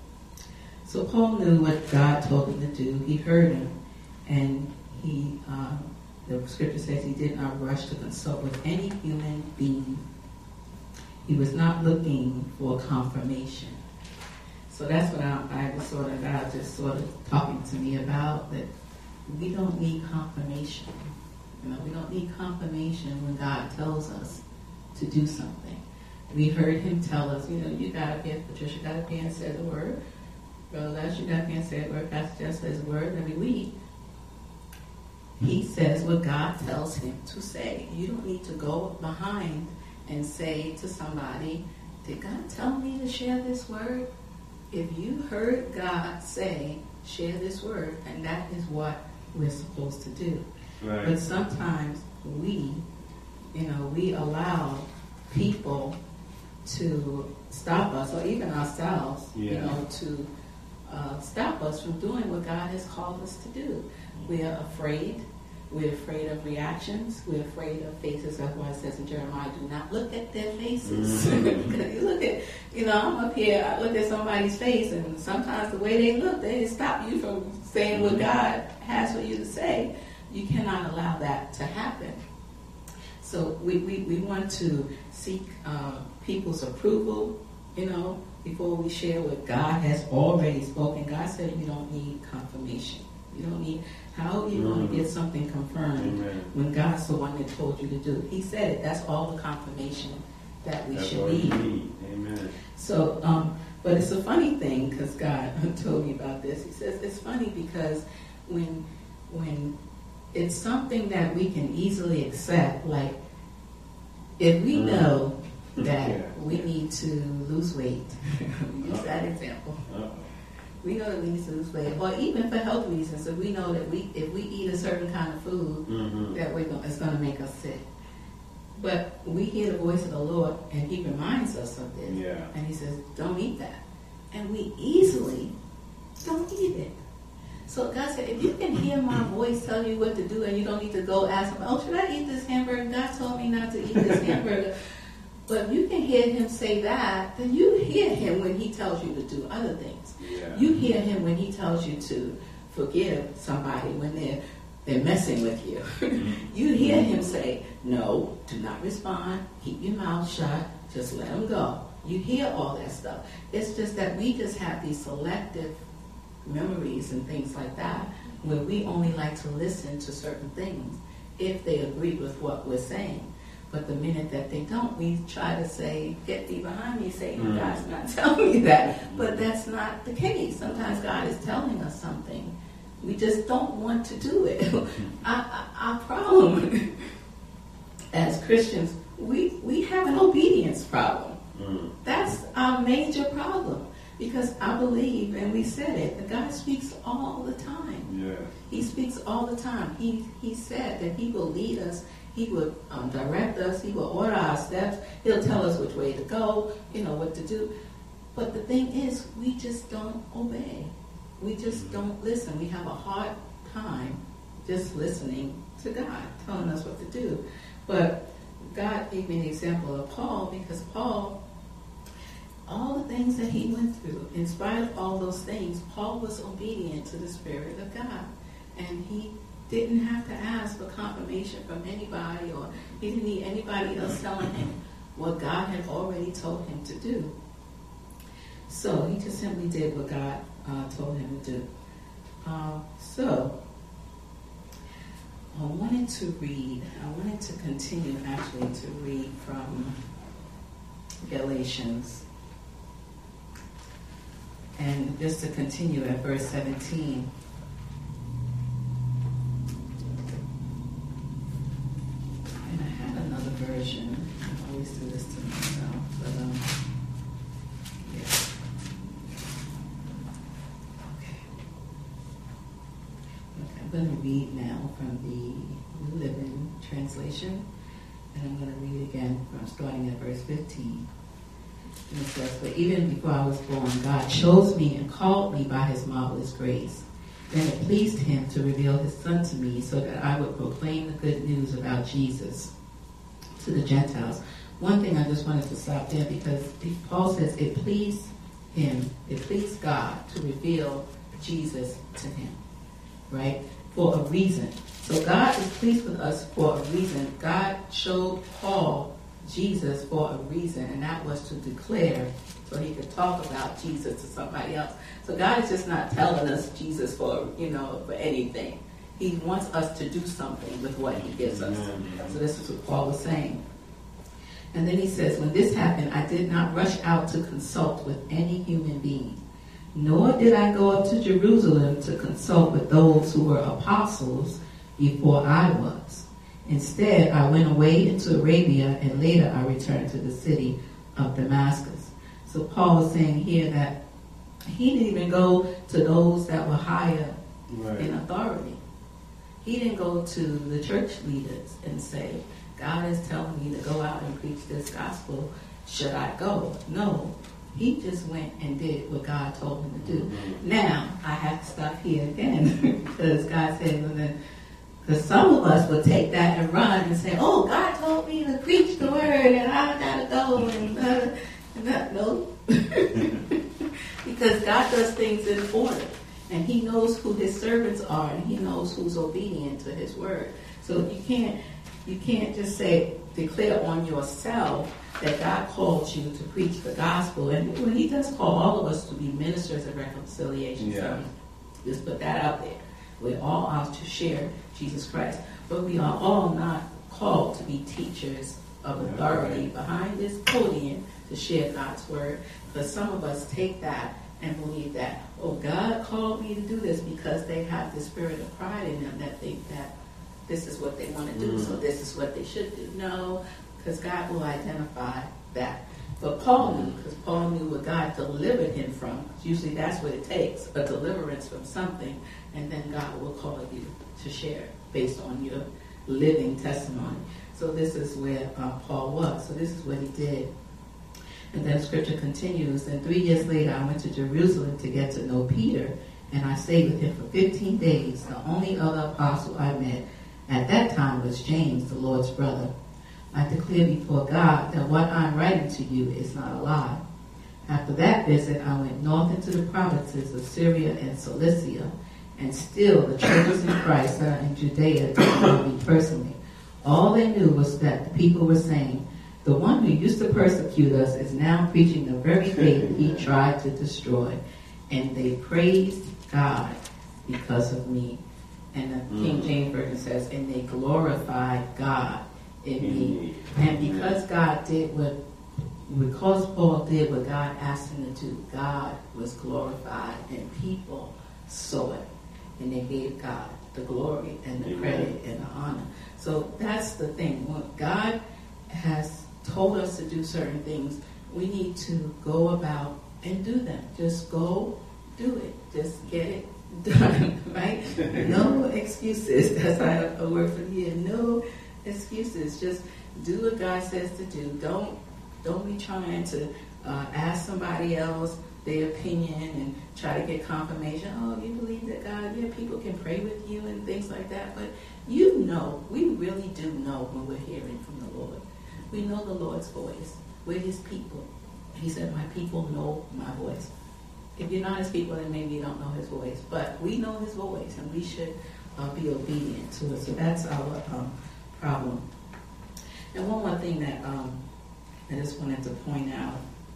Speaker 2: So Paul knew what God told him to do. He heard him, and he, uh, the scripture says he did not rush to consult with any human being. He was not looking for confirmation. So that's what I, I was sort of, God just sort of talking to me about, that we don't need confirmation. You know, we don't need confirmation when God tells us to do something. We heard him tell us, you know, you got up here, Patricia got up here and said the word. Brother Les, you got up here and said the word. Pastor Jeff says the word every week. He says what God tells him to say. You don't need to go behind and say to somebody, did God tell me to share this word? If you heard God say, share this word, and that is what we're supposed to do. Right. But sometimes we, you know, we allow people to stop us, or even ourselves, yeah. you know, to uh, stop us from doing what God has called us to do. We are afraid. We're afraid of reactions. We're afraid of faces. That's why it says in Jeremiah, do not look at their faces. Mm-hmm. you look at, you know, I'm up here, I look at somebody's face, and sometimes the way they look, they stop you from saying what God has for you to say. You cannot allow that to happen. So we, we, we want to seek uh, people's approval, you know, before we share what God has already spoken. God said you don't need confirmation. You don't need, how are you going to get something confirmed Amen. When God's the one that told you to do it? He said it. That's all the confirmation that we
Speaker 4: That's
Speaker 2: should
Speaker 4: what we
Speaker 2: lead.
Speaker 4: need. Amen.
Speaker 2: So, um, but it's a funny thing because God told me about this. He says it's funny because when when it's something that we can easily accept, like if we
Speaker 4: Mm.
Speaker 2: know that
Speaker 4: Yeah.
Speaker 2: we need to lose weight, use that example.
Speaker 4: Uh-oh.
Speaker 2: We know that we need to lose weight, or even for health reasons. If we know that we if we eat a certain kind of food,
Speaker 4: Mhm.
Speaker 2: that we're going, it's going to make us sick. But we hear the voice of the Lord, and He reminds us of this.
Speaker 4: Yeah.
Speaker 2: And He says, don't eat that. And we easily don't eat it. So God said, if you can hear my voice tell you what to do, and you don't need to go ask Him, oh, should I eat this hamburger? God told me not to eat this hamburger. But if you can hear Him say that, then you hear Him when He tells you to do other things.
Speaker 4: Yeah.
Speaker 2: You hear Him when He tells you to forgive somebody when they're they're messing with you. You hear Him say, no, do not respond, keep your mouth shut, just let them go. You hear all that stuff. It's just that we just have these selective memories and things like that where we only like to listen to certain things if they agree with what we're saying. But the minute that they don't, we try to say, get thee behind me, Satan,
Speaker 4: Mm.
Speaker 2: God's not telling me that. But that's not the case. Sometimes God is telling us something. We just don't want to do it. our, our problem as Christians, we, we have an obedience problem.
Speaker 4: Mm.
Speaker 2: That's our major problem. Because I believe, and we said it, that God speaks all the time.
Speaker 4: Yeah.
Speaker 2: He speaks all the time. He He said that He will lead us. He will um, direct us. He will order our steps. He'll tell us which way to go, you know, what to do. But the thing is, we just don't obey. We just don't listen. We have a hard time just listening to God, telling us what to do. But God gave me an example of Paul, because Paul, all the things that he went through, in spite of all those things, Paul was obedient to the Spirit of God. And he didn't have to ask for confirmation from anybody, or he didn't need anybody else telling him what God had already told him to do. So he just simply did what God uh, told him to do. Uh, so I wanted to read, I wanted to continue actually to read from Galatians. And just to continue at verse seventeen. And I had another version. I always do this to myself. But, um, yeah. Okay. Okay, I'm going to read now from the New Living Translation. And I'm going to read again from starting at verse fifteen. And it says, but even before I was born, God chose me and called me by His marvelous grace. Then it pleased Him to reveal His Son to me so that I would proclaim the good news about Jesus to the Gentiles. One thing I just wanted to stop there, because Paul says it pleased Him, it pleased God to reveal Jesus to him, right? For a reason. So God is pleased with us for a reason. God showed Paul Jesus for a reason, and that was to declare, so he could talk about Jesus to somebody else. So God is just not telling us Jesus for, you know, for anything. He wants us to do something with what He gives us. So this is what Paul was saying. And then he says, when this happened, I did not rush out to consult with any human being, nor did I go up to Jerusalem to consult with those who were apostles before I was. Instead, I went away into Arabia, and later I returned to the city of Damascus. So Paul is saying here that he didn't even go to those that were higher
Speaker 4: Right.
Speaker 2: in authority. He didn't go to the church leaders and say, God is telling me to go out and preach this gospel. Should I go? No. He just went and did what God told him to do.
Speaker 4: Mm-hmm.
Speaker 2: Now, I have to stop here again because God said, well, then, because some of us would take that and run and say, oh, God told me to preach the word and I got to go. And, uh, and that, no. Because God does things in order. And He knows who His servants are, and He knows who's obedient to His word. So you can't you can't just say, declare on yourself that God called you to preach the gospel. And when He does call all of us to be ministers of reconciliation,
Speaker 4: Yeah.
Speaker 2: so just put that out there. We're all out to share Jesus Christ. But we are all not called to be teachers of authority behind this podium to share God's word. But some of us take that and believe that, oh, God called me to do this, because they have this spirit of pride in them that think that this is what they want to do, mm-hmm. so this is what they should do. No, because God will identify that. But Paul knew, because Paul knew what God delivered him from. Usually that's what it takes, a deliverance from something, and then God will call you to share based on your living testimony. So this is where uh, Paul was. So this is what he did. And then scripture continues, and three years later I went to Jerusalem to get to know Peter, and I stayed with him for fifteen days. The only other apostle I met at that time was James, the Lord's brother. I declare before God that what I'm writing to you is not a lie. After that visit, I went north into the provinces of Syria and Cilicia, and still the churches in Christ that are in Judea didn't know me personally. All they knew was that the people were saying, the one who used to persecute us is now preaching the very faith he tried to destroy. And they praised God because of me. And the mm. King James Version says, and they glorified God in me. And because God did what, because Paul did what God asked him to do, God was glorified and people saw it. And they gave God the glory and the Amen. Credit and the honor. So that's the thing. When God has told us to do certain things, we need to go about and do them. Just go do it. Just get it done, right? No excuses. That's a word for the year. No excuses. Just do what God says to do. Don't don't be trying to uh, ask somebody else their opinion and try to get confirmation. Oh, you believe that God, yeah, people can pray with you and things like that. But you know, we really do know when we're hearing from the Lord. We know the Lord's voice. We're his people. He said, my people know my voice. If you're not his people, then maybe you don't know his voice. But we know his voice, and we should uh, be obedient to it. So that's our um, problem. And one more thing that um, I just wanted to point out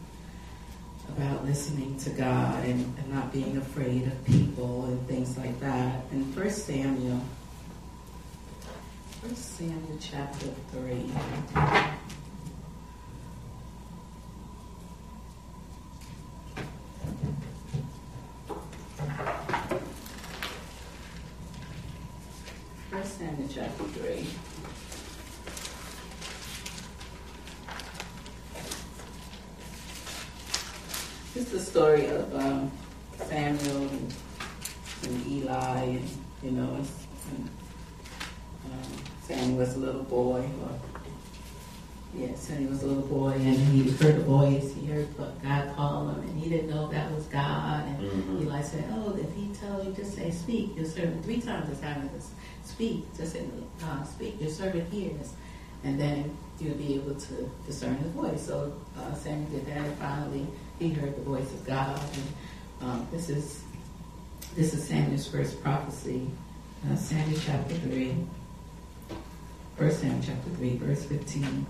Speaker 2: about listening to God and, and not being afraid of people and things like that. In First Samuel, First Samuel chapter three. First Samuel chapter three. This is the story of um, Samuel and, and Eli, and you know, and, um, Samuel was a little boy. Or, yeah, Samuel was a little boy, and he heard a voice. He heard God call him, and he didn't know that was God. And mm-hmm. Eli said, "Oh, if he tells you, just say, speak. Your servant." Three times it's having to speak. Just say, uh, speak. Your servant hears, and then you'll be able to discern his voice. So uh, Samuel did that, and finally he heard the voice of God. And um, this is this is Samuel's first prophecy. Uh, Samuel chapter three. First Samuel chapter three, verse fifteen.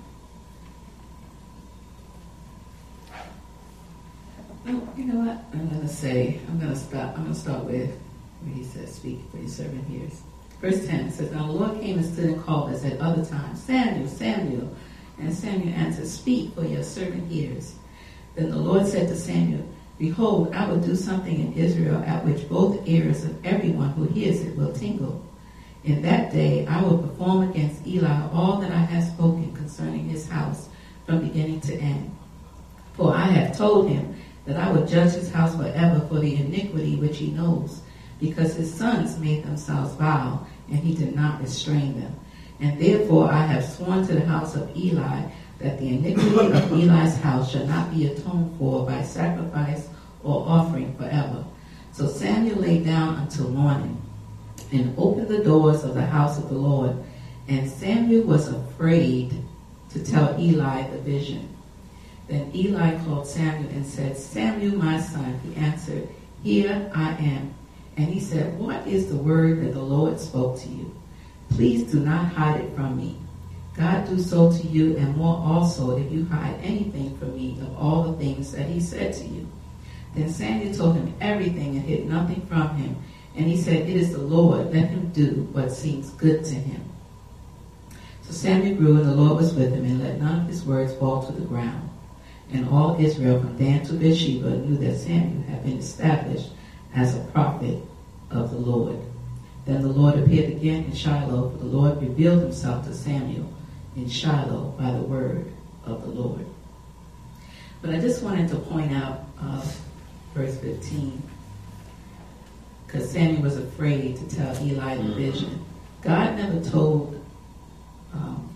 Speaker 2: Oh, you know what? I'm gonna say, I'm gonna stop. I'm gonna start with where he says, "Speak, for your servant hears." Verse ten says, "Now the Lord came and stood and called us at other times, Samuel, Samuel. And Samuel answered, Speak, for your servant hears. Then the Lord said to Samuel, Behold, I will do something in Israel at which both ears of everyone who hears it will tingle. In that day I will perform against Eli all that I have spoken concerning his house from beginning to end. For I have told him that I would judge his house forever for the iniquity which he knows, because his sons made themselves vile, and he did not restrain them. And therefore I have sworn to the house of Eli that the iniquity of Eli's house shall not be atoned for by sacrifice or offering forever. So Samuel lay down until morning, and opened the doors of the house of the Lord. And Samuel was afraid to tell Eli the vision. Then Eli called Samuel and said, Samuel, my son. He answered, Here I am. And he said, What is the word that the Lord spoke to you? Please do not hide it from me. God do so to you, and more also, if you hide anything from me of all the things that he said to you. Then Samuel told him everything and hid nothing from him. And he said, It is the Lord, let him do what seems good to him. So Samuel grew, and the Lord was with him, and let none of his words fall to the ground. And all Israel from Dan to Beersheba knew that Samuel had been established as a prophet of the Lord. Then the Lord appeared again in Shiloh, for the Lord revealed himself to Samuel in Shiloh by the word of the Lord. But I just wanted to point out uh, verse fifteen, because Samuel was afraid to tell Eli the vision. God never told, um,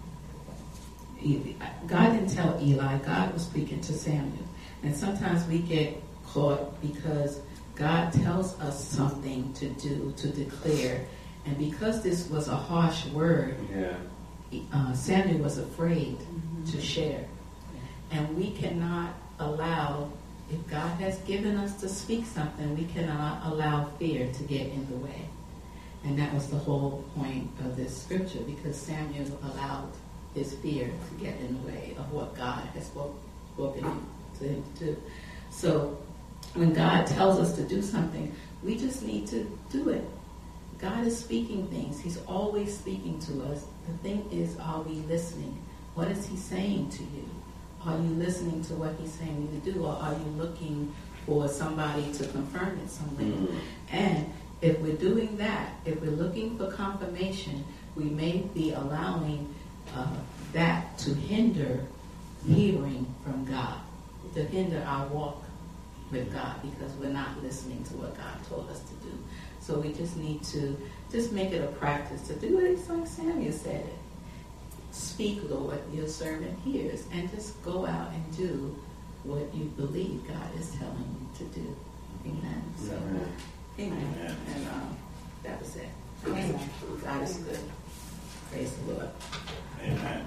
Speaker 2: God didn't tell Eli, God was speaking to Samuel. And sometimes we get caught because God tells us something to do, to declare. And because this was a harsh word,
Speaker 1: Yeah.
Speaker 2: uh, Samuel was afraid to share. And we cannot allow, if God has given us to speak something, we cannot allow fear to get in the way. And that was the whole point of this scripture, because Samuel allowed his fear to get in the way of what God has spoke, spoken to him to do. So when God tells us to do something, we just need to do it. God is speaking things. He's always speaking to us. The thing is, are we listening? What is he saying to you? Are you listening to what he's saying you to do, or are you looking for somebody to confirm it somewhere? Mm-hmm. And if we're doing that, if we're looking for confirmation, we may be allowing uh, that to hinder hearing from God, to hinder our walk with God, because we're not listening to what God told us to do. So we just need to just make it a practice to do it like Samuel said it. Speak, Lord, your servant hears, and just go out and do what you believe God is telling you to do. Amen. So, amen. Amen. Amen. And um, that was it. Amen. God is good. Praise the Lord.
Speaker 4: Amen.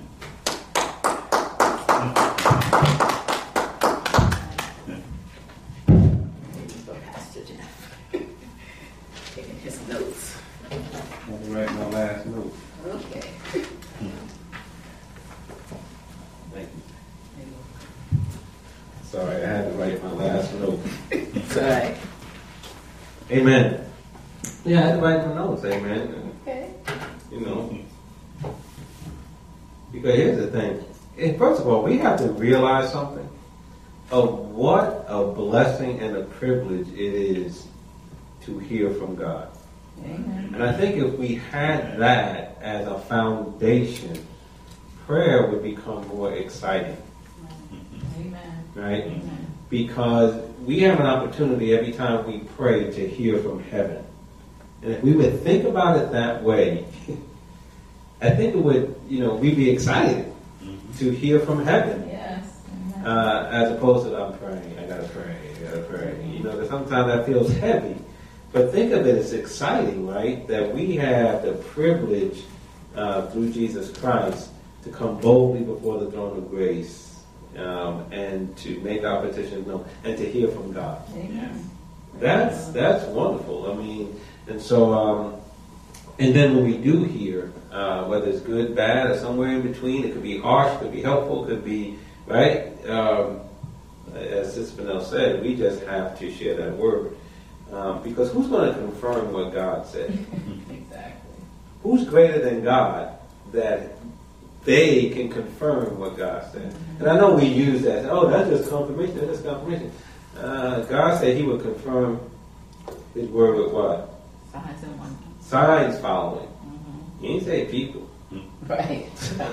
Speaker 2: For Pastor Jeff. Taking his notes.
Speaker 1: I'm writing my last note.
Speaker 2: Okay.
Speaker 1: Thank you. Sorry, I had to write my last note.
Speaker 2: Right.
Speaker 1: Amen. Yeah, I had to write my notes. Amen.
Speaker 2: Okay.
Speaker 1: You know, because here's the thing. And first of all, we have to realize something of what a blessing and a privilege it is to hear from God.
Speaker 2: Amen.
Speaker 1: And I think if we had that as a foundation, prayer would become more exciting.
Speaker 2: Amen.
Speaker 1: Right?
Speaker 2: Amen.
Speaker 1: Because we have an opportunity every time we pray to hear from heaven. And if we would think about it that way, I think it would, you know, we'd be excited mm-hmm. to hear from heaven.
Speaker 2: Yes.
Speaker 1: Uh, as opposed to, I'm praying, I gotta pray, I gotta pray. You know, because sometimes that feels heavy. But think of it as exciting, right? That we have the privilege uh, through Jesus Christ to come boldly before the throne of grace um, and to make our petitions known and to hear from God.
Speaker 2: Amen.
Speaker 1: That's that's wonderful. I mean, and so, um, and then when we do hear, uh, whether it's good, bad, or somewhere in between, it could be harsh, could be helpful, could be, right? Um, as Sister Vanell said, we just have to share that word. Um, because who's going to confirm what God said?
Speaker 2: Exactly.
Speaker 1: Who's greater than God that they can confirm what God said? Mm-hmm. And I know we use that. Oh, that's just confirmation. That's just confirmation. Uh, God said He would confirm His word with what?
Speaker 2: Signs and wonders.
Speaker 1: Signs following.
Speaker 2: Mm-hmm.
Speaker 1: He didn't say people.
Speaker 2: Right.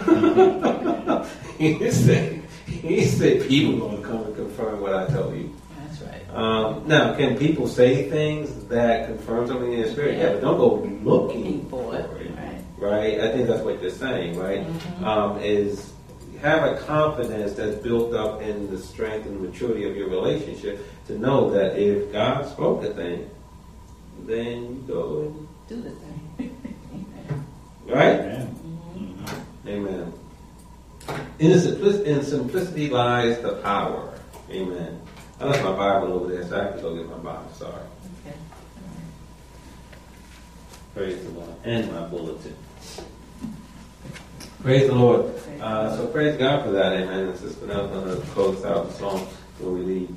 Speaker 1: he didn't say. He didn't say people going to come and confirm what I told you.
Speaker 2: That's right.
Speaker 1: Um, now, can people say things that confirm something in their spirit? Yeah, but don't go looking
Speaker 2: for it.
Speaker 1: Right. Right? I think that's what you're saying, right?
Speaker 2: Mm-hmm.
Speaker 1: Um, is have a confidence that's built up in the strength and maturity of your relationship to know that if God spoke a thing, then you go and
Speaker 2: do the thing.
Speaker 1: right?
Speaker 4: Amen.
Speaker 1: Mm-hmm. Amen. In, simplicity, in simplicity lies the power. Amen. I left my Bible over there, so I have to go get my Bible. Sorry.
Speaker 2: Okay.
Speaker 1: Praise the Lord. And my bulletin. Praise the Lord. Uh, so praise God for that. Amen. And Sister Vanell's going to close out the song before we leave.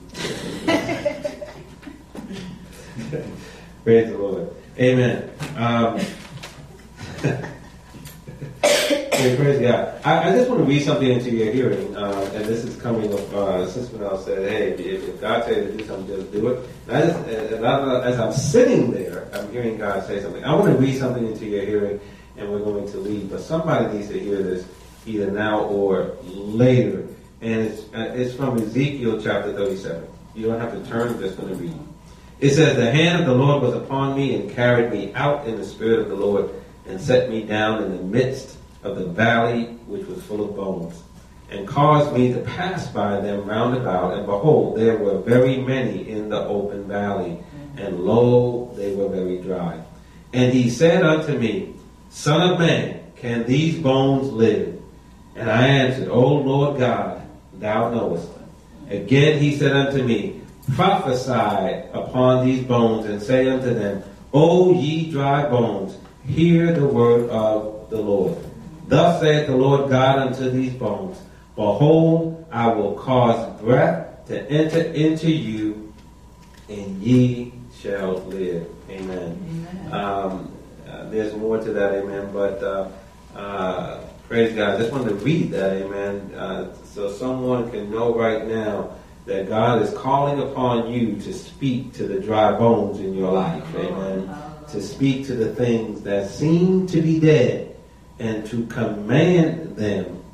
Speaker 1: Praise the Lord. Amen. Um, Okay, praise God. I, I just want to read something into your hearing, uh, and this is coming up. Uh, Sister Manel said, "Hey, if, if God tells you to do something, just do it." And I just, and I, as I'm sitting there, I'm hearing God say something. I want to read something into your hearing, and we're going to leave. But somebody needs to hear this either now or later, and it's uh, it's from Ezekiel chapter thirty-seven. You don't have to turn; I'm just going to read. It says, "The hand of the Lord was upon me and carried me out in the spirit of the Lord and set me down in the midst of the valley which was full of bones, and caused me to pass by them round about. And behold, there were very many in the open valley, and lo, they were very dry. And he said unto me, Son of man, can these bones live? And I answered, O Lord God, thou knowest. Again he said unto me, Prophesy upon these bones, and say unto them, O ye dry bones, hear the word of the Lord. Thus saith the Lord God unto these bones, Behold, I will cause breath to enter into you, and ye shall live. Amen. Amen. Um, uh, there's more to that, amen. But uh, uh, praise God. I just wanted to read that, amen, uh, so someone can know right now that God is calling upon you to speak to the dry bones in your life, amen. To speak to the things that seem to be dead, and to command them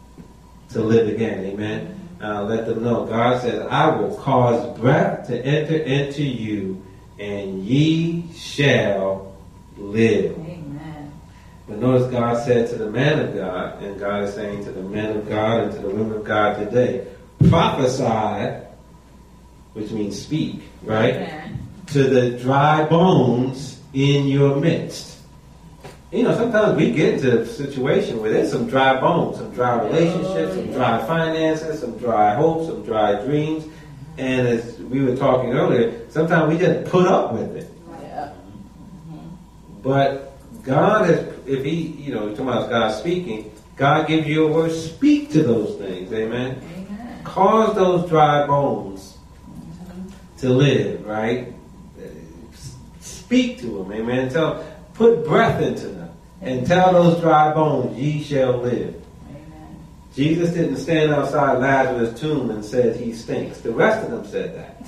Speaker 1: to live again. Amen. Uh, let them know. God says, I will cause breath to enter into you, and ye shall live. Amen. But notice God said to the man of God, and God is saying to the men of God and to the women of God today, prophesy, which means speak, right? Amen. To the dry bones in your midst. You know, sometimes we get into a situation where there's some dry bones, some dry relationships, some dry finances, some dry hopes, some dry dreams. And as we were talking earlier, sometimes we just put up with it. Yeah. Mm-hmm. But God is, if he, you know, you're talking about God speaking, God gives you a word, speak to those things. Amen. Amen. Cause those dry bones mm-hmm. to live, right? Speak to them. Amen. Tell Put breath into them and tell those dry bones, ye shall live. Amen. Jesus didn't stand outside Lazarus' tomb and said he stinks. The rest of them said that.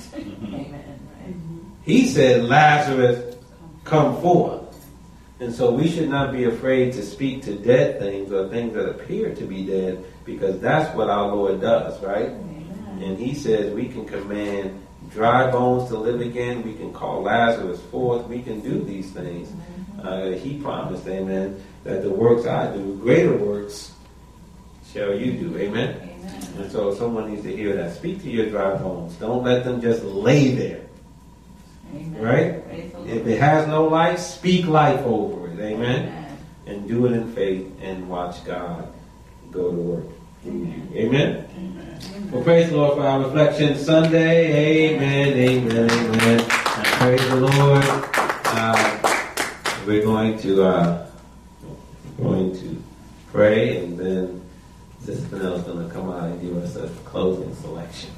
Speaker 1: Amen. He said, Lazarus, come forth. And so we should not be afraid to speak to dead things or things that appear to be dead, because that's what our Lord does, right? Amen. And he says we can command dry bones to live again. We can call Lazarus forth. We can do these things. Uh, he promised, amen, that the works I do, greater works shall you do. Amen? Amen. And so someone needs to hear that. Speak to your dry bones. Don't let them just lay there. Amen. Right? If it has no life, speak life over it. Amen? Amen. And do it in faith and watch God go to work. Amen. Amen? Amen. Well, praise the Lord for our Reflection Sunday. Amen, amen, amen. Praise the Lord. Uh, we're going to uh, going to pray, and then Sister Manel is going to come out and give us a closing selection.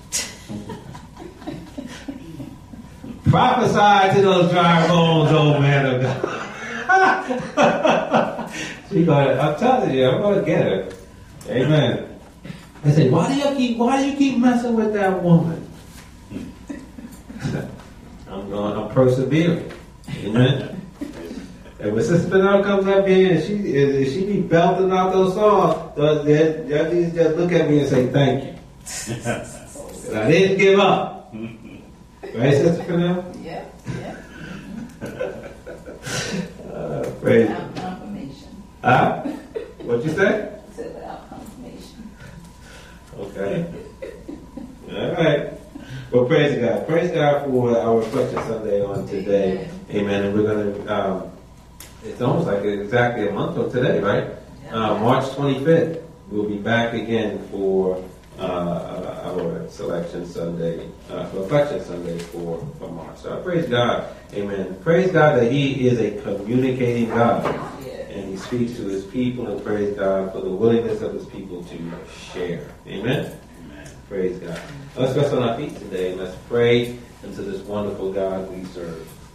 Speaker 1: Prophesy to those dry bones, old man of God. She gonna, I'm telling you, I'm going to get her. Amen. I say, why do you keep why do you keep messing with that woman? I'm going, I'm persevering. Amen. And when Sister Manel comes up here and she if she be belting out those songs, they just, just look at me and say thank you. And I didn't give up. Right, Sister Manel?
Speaker 2: Yeah, yeah.
Speaker 1: uh, praise
Speaker 2: Without confirmation.
Speaker 1: Ah? Uh, what'd you say?
Speaker 2: I said without confirmation.
Speaker 1: Okay. All right. Well, praise God. Praise God for our Reflection Sunday on today. Amen. Amen. And we're going to, um, it's almost like exactly a month from today, right? Uh, March twenty-fifth. We'll be back again for uh, our Selection Sunday, uh, Reflection Sunday for, for March. So I praise God. Amen. Praise God that He is a communicating God. And He speaks to His people, and praise God for the willingness of His people to share. Amen? Amen. Praise God. Let's rest on our feet today and let's pray into this wonderful God we serve.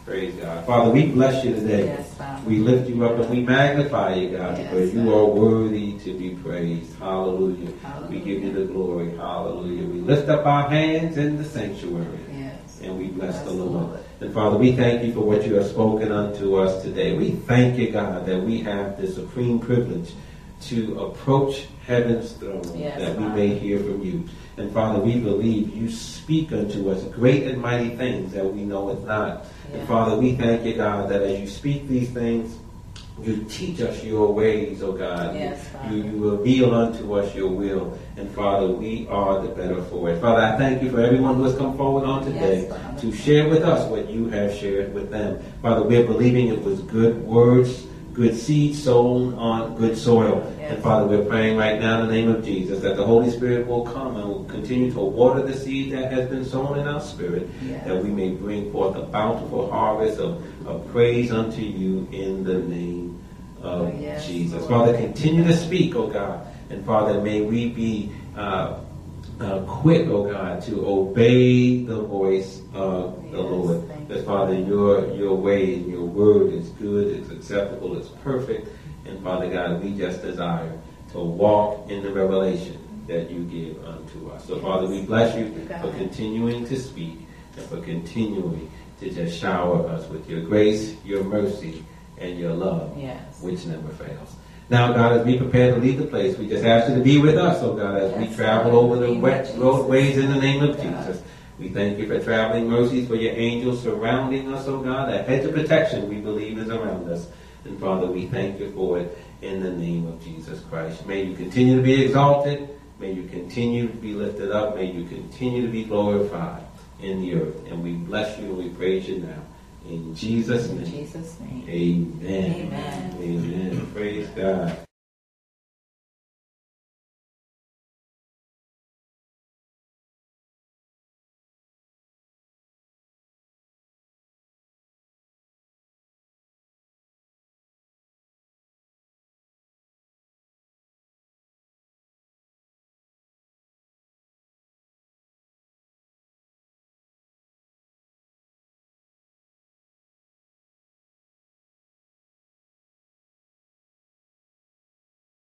Speaker 1: Praise God. Father, we bless you today.
Speaker 2: Yes, Father.
Speaker 1: We lift you up and we magnify you, God,
Speaker 2: Yes,
Speaker 1: because you
Speaker 2: Father.
Speaker 1: are worthy to be praised. Hallelujah.
Speaker 2: Hallelujah.
Speaker 1: We give you the glory. Hallelujah. We lift up our hands in the sanctuary.
Speaker 2: Yes.
Speaker 1: And we bless
Speaker 2: Bless
Speaker 1: the
Speaker 2: the
Speaker 1: Lord.
Speaker 2: Lord.
Speaker 1: And Father, we thank you for what you have spoken unto us today. We thank you, God, that we have the supreme privilege to approach heaven's throne,
Speaker 2: Yes,
Speaker 1: that we
Speaker 2: Father.
Speaker 1: may hear from you. And Father, we believe you speak unto us great and mighty things that we know it not.
Speaker 2: Yeah.
Speaker 1: And Father, we thank you, God, that as you speak these things, you teach us your ways, oh God.
Speaker 2: Yes, Father.
Speaker 1: You, you reveal unto us your will. And Father, we are the better for it. Father, I thank you for everyone who has come forward on today
Speaker 2: Yes, Father.
Speaker 1: to share with us what you have shared with them. Father, we're believing it was good words, good seed sown on good soil.
Speaker 2: Yes.
Speaker 1: And Father, we're praying right now in the name of Jesus that the Holy Spirit will come and will continue to water the seed that has been sown in our spirit,
Speaker 2: Yes.
Speaker 1: that we may bring forth a bountiful harvest of, of praise unto you in the name of
Speaker 2: Oh, yes,
Speaker 1: Jesus.
Speaker 2: Lord.
Speaker 1: Father, continue to speak, oh God. And Father, may we be uh, uh, quick, oh God, to obey the voice of the
Speaker 2: Yes,
Speaker 1: Lord.
Speaker 2: thank
Speaker 1: Because
Speaker 2: you.
Speaker 1: Father, your your way and your word is good, it's acceptable, it's perfect. And Father God, we just desire to walk in the revelation that you give unto us. So
Speaker 2: Yes.
Speaker 1: Father, we bless you
Speaker 2: Thank you, God.
Speaker 1: for continuing to speak and for continuing to just shower us with your grace, your mercy, and your love,
Speaker 2: Yes.
Speaker 1: which never fails. Now, God, as we prepare to leave the place, we just ask you to be with us, oh God, as we
Speaker 2: Yes,
Speaker 1: travel
Speaker 2: Lord.
Speaker 1: over
Speaker 2: In
Speaker 1: the
Speaker 2: the name
Speaker 1: wet
Speaker 2: of Jesus.
Speaker 1: roadways in the name of
Speaker 2: God.
Speaker 1: Jesus. We thank you for traveling mercies, for your angels surrounding us, oh God. A hedge of protection, we believe, is around us. And Father, we thank you for it in the name of Jesus Christ. May you continue to be exalted. May you continue to be lifted up. May you continue to be glorified in the earth. And we bless you and we praise you now. In Jesus'
Speaker 2: In
Speaker 1: name.
Speaker 2: Jesus' name.
Speaker 1: Amen.
Speaker 2: Amen.
Speaker 1: Amen. Praise God.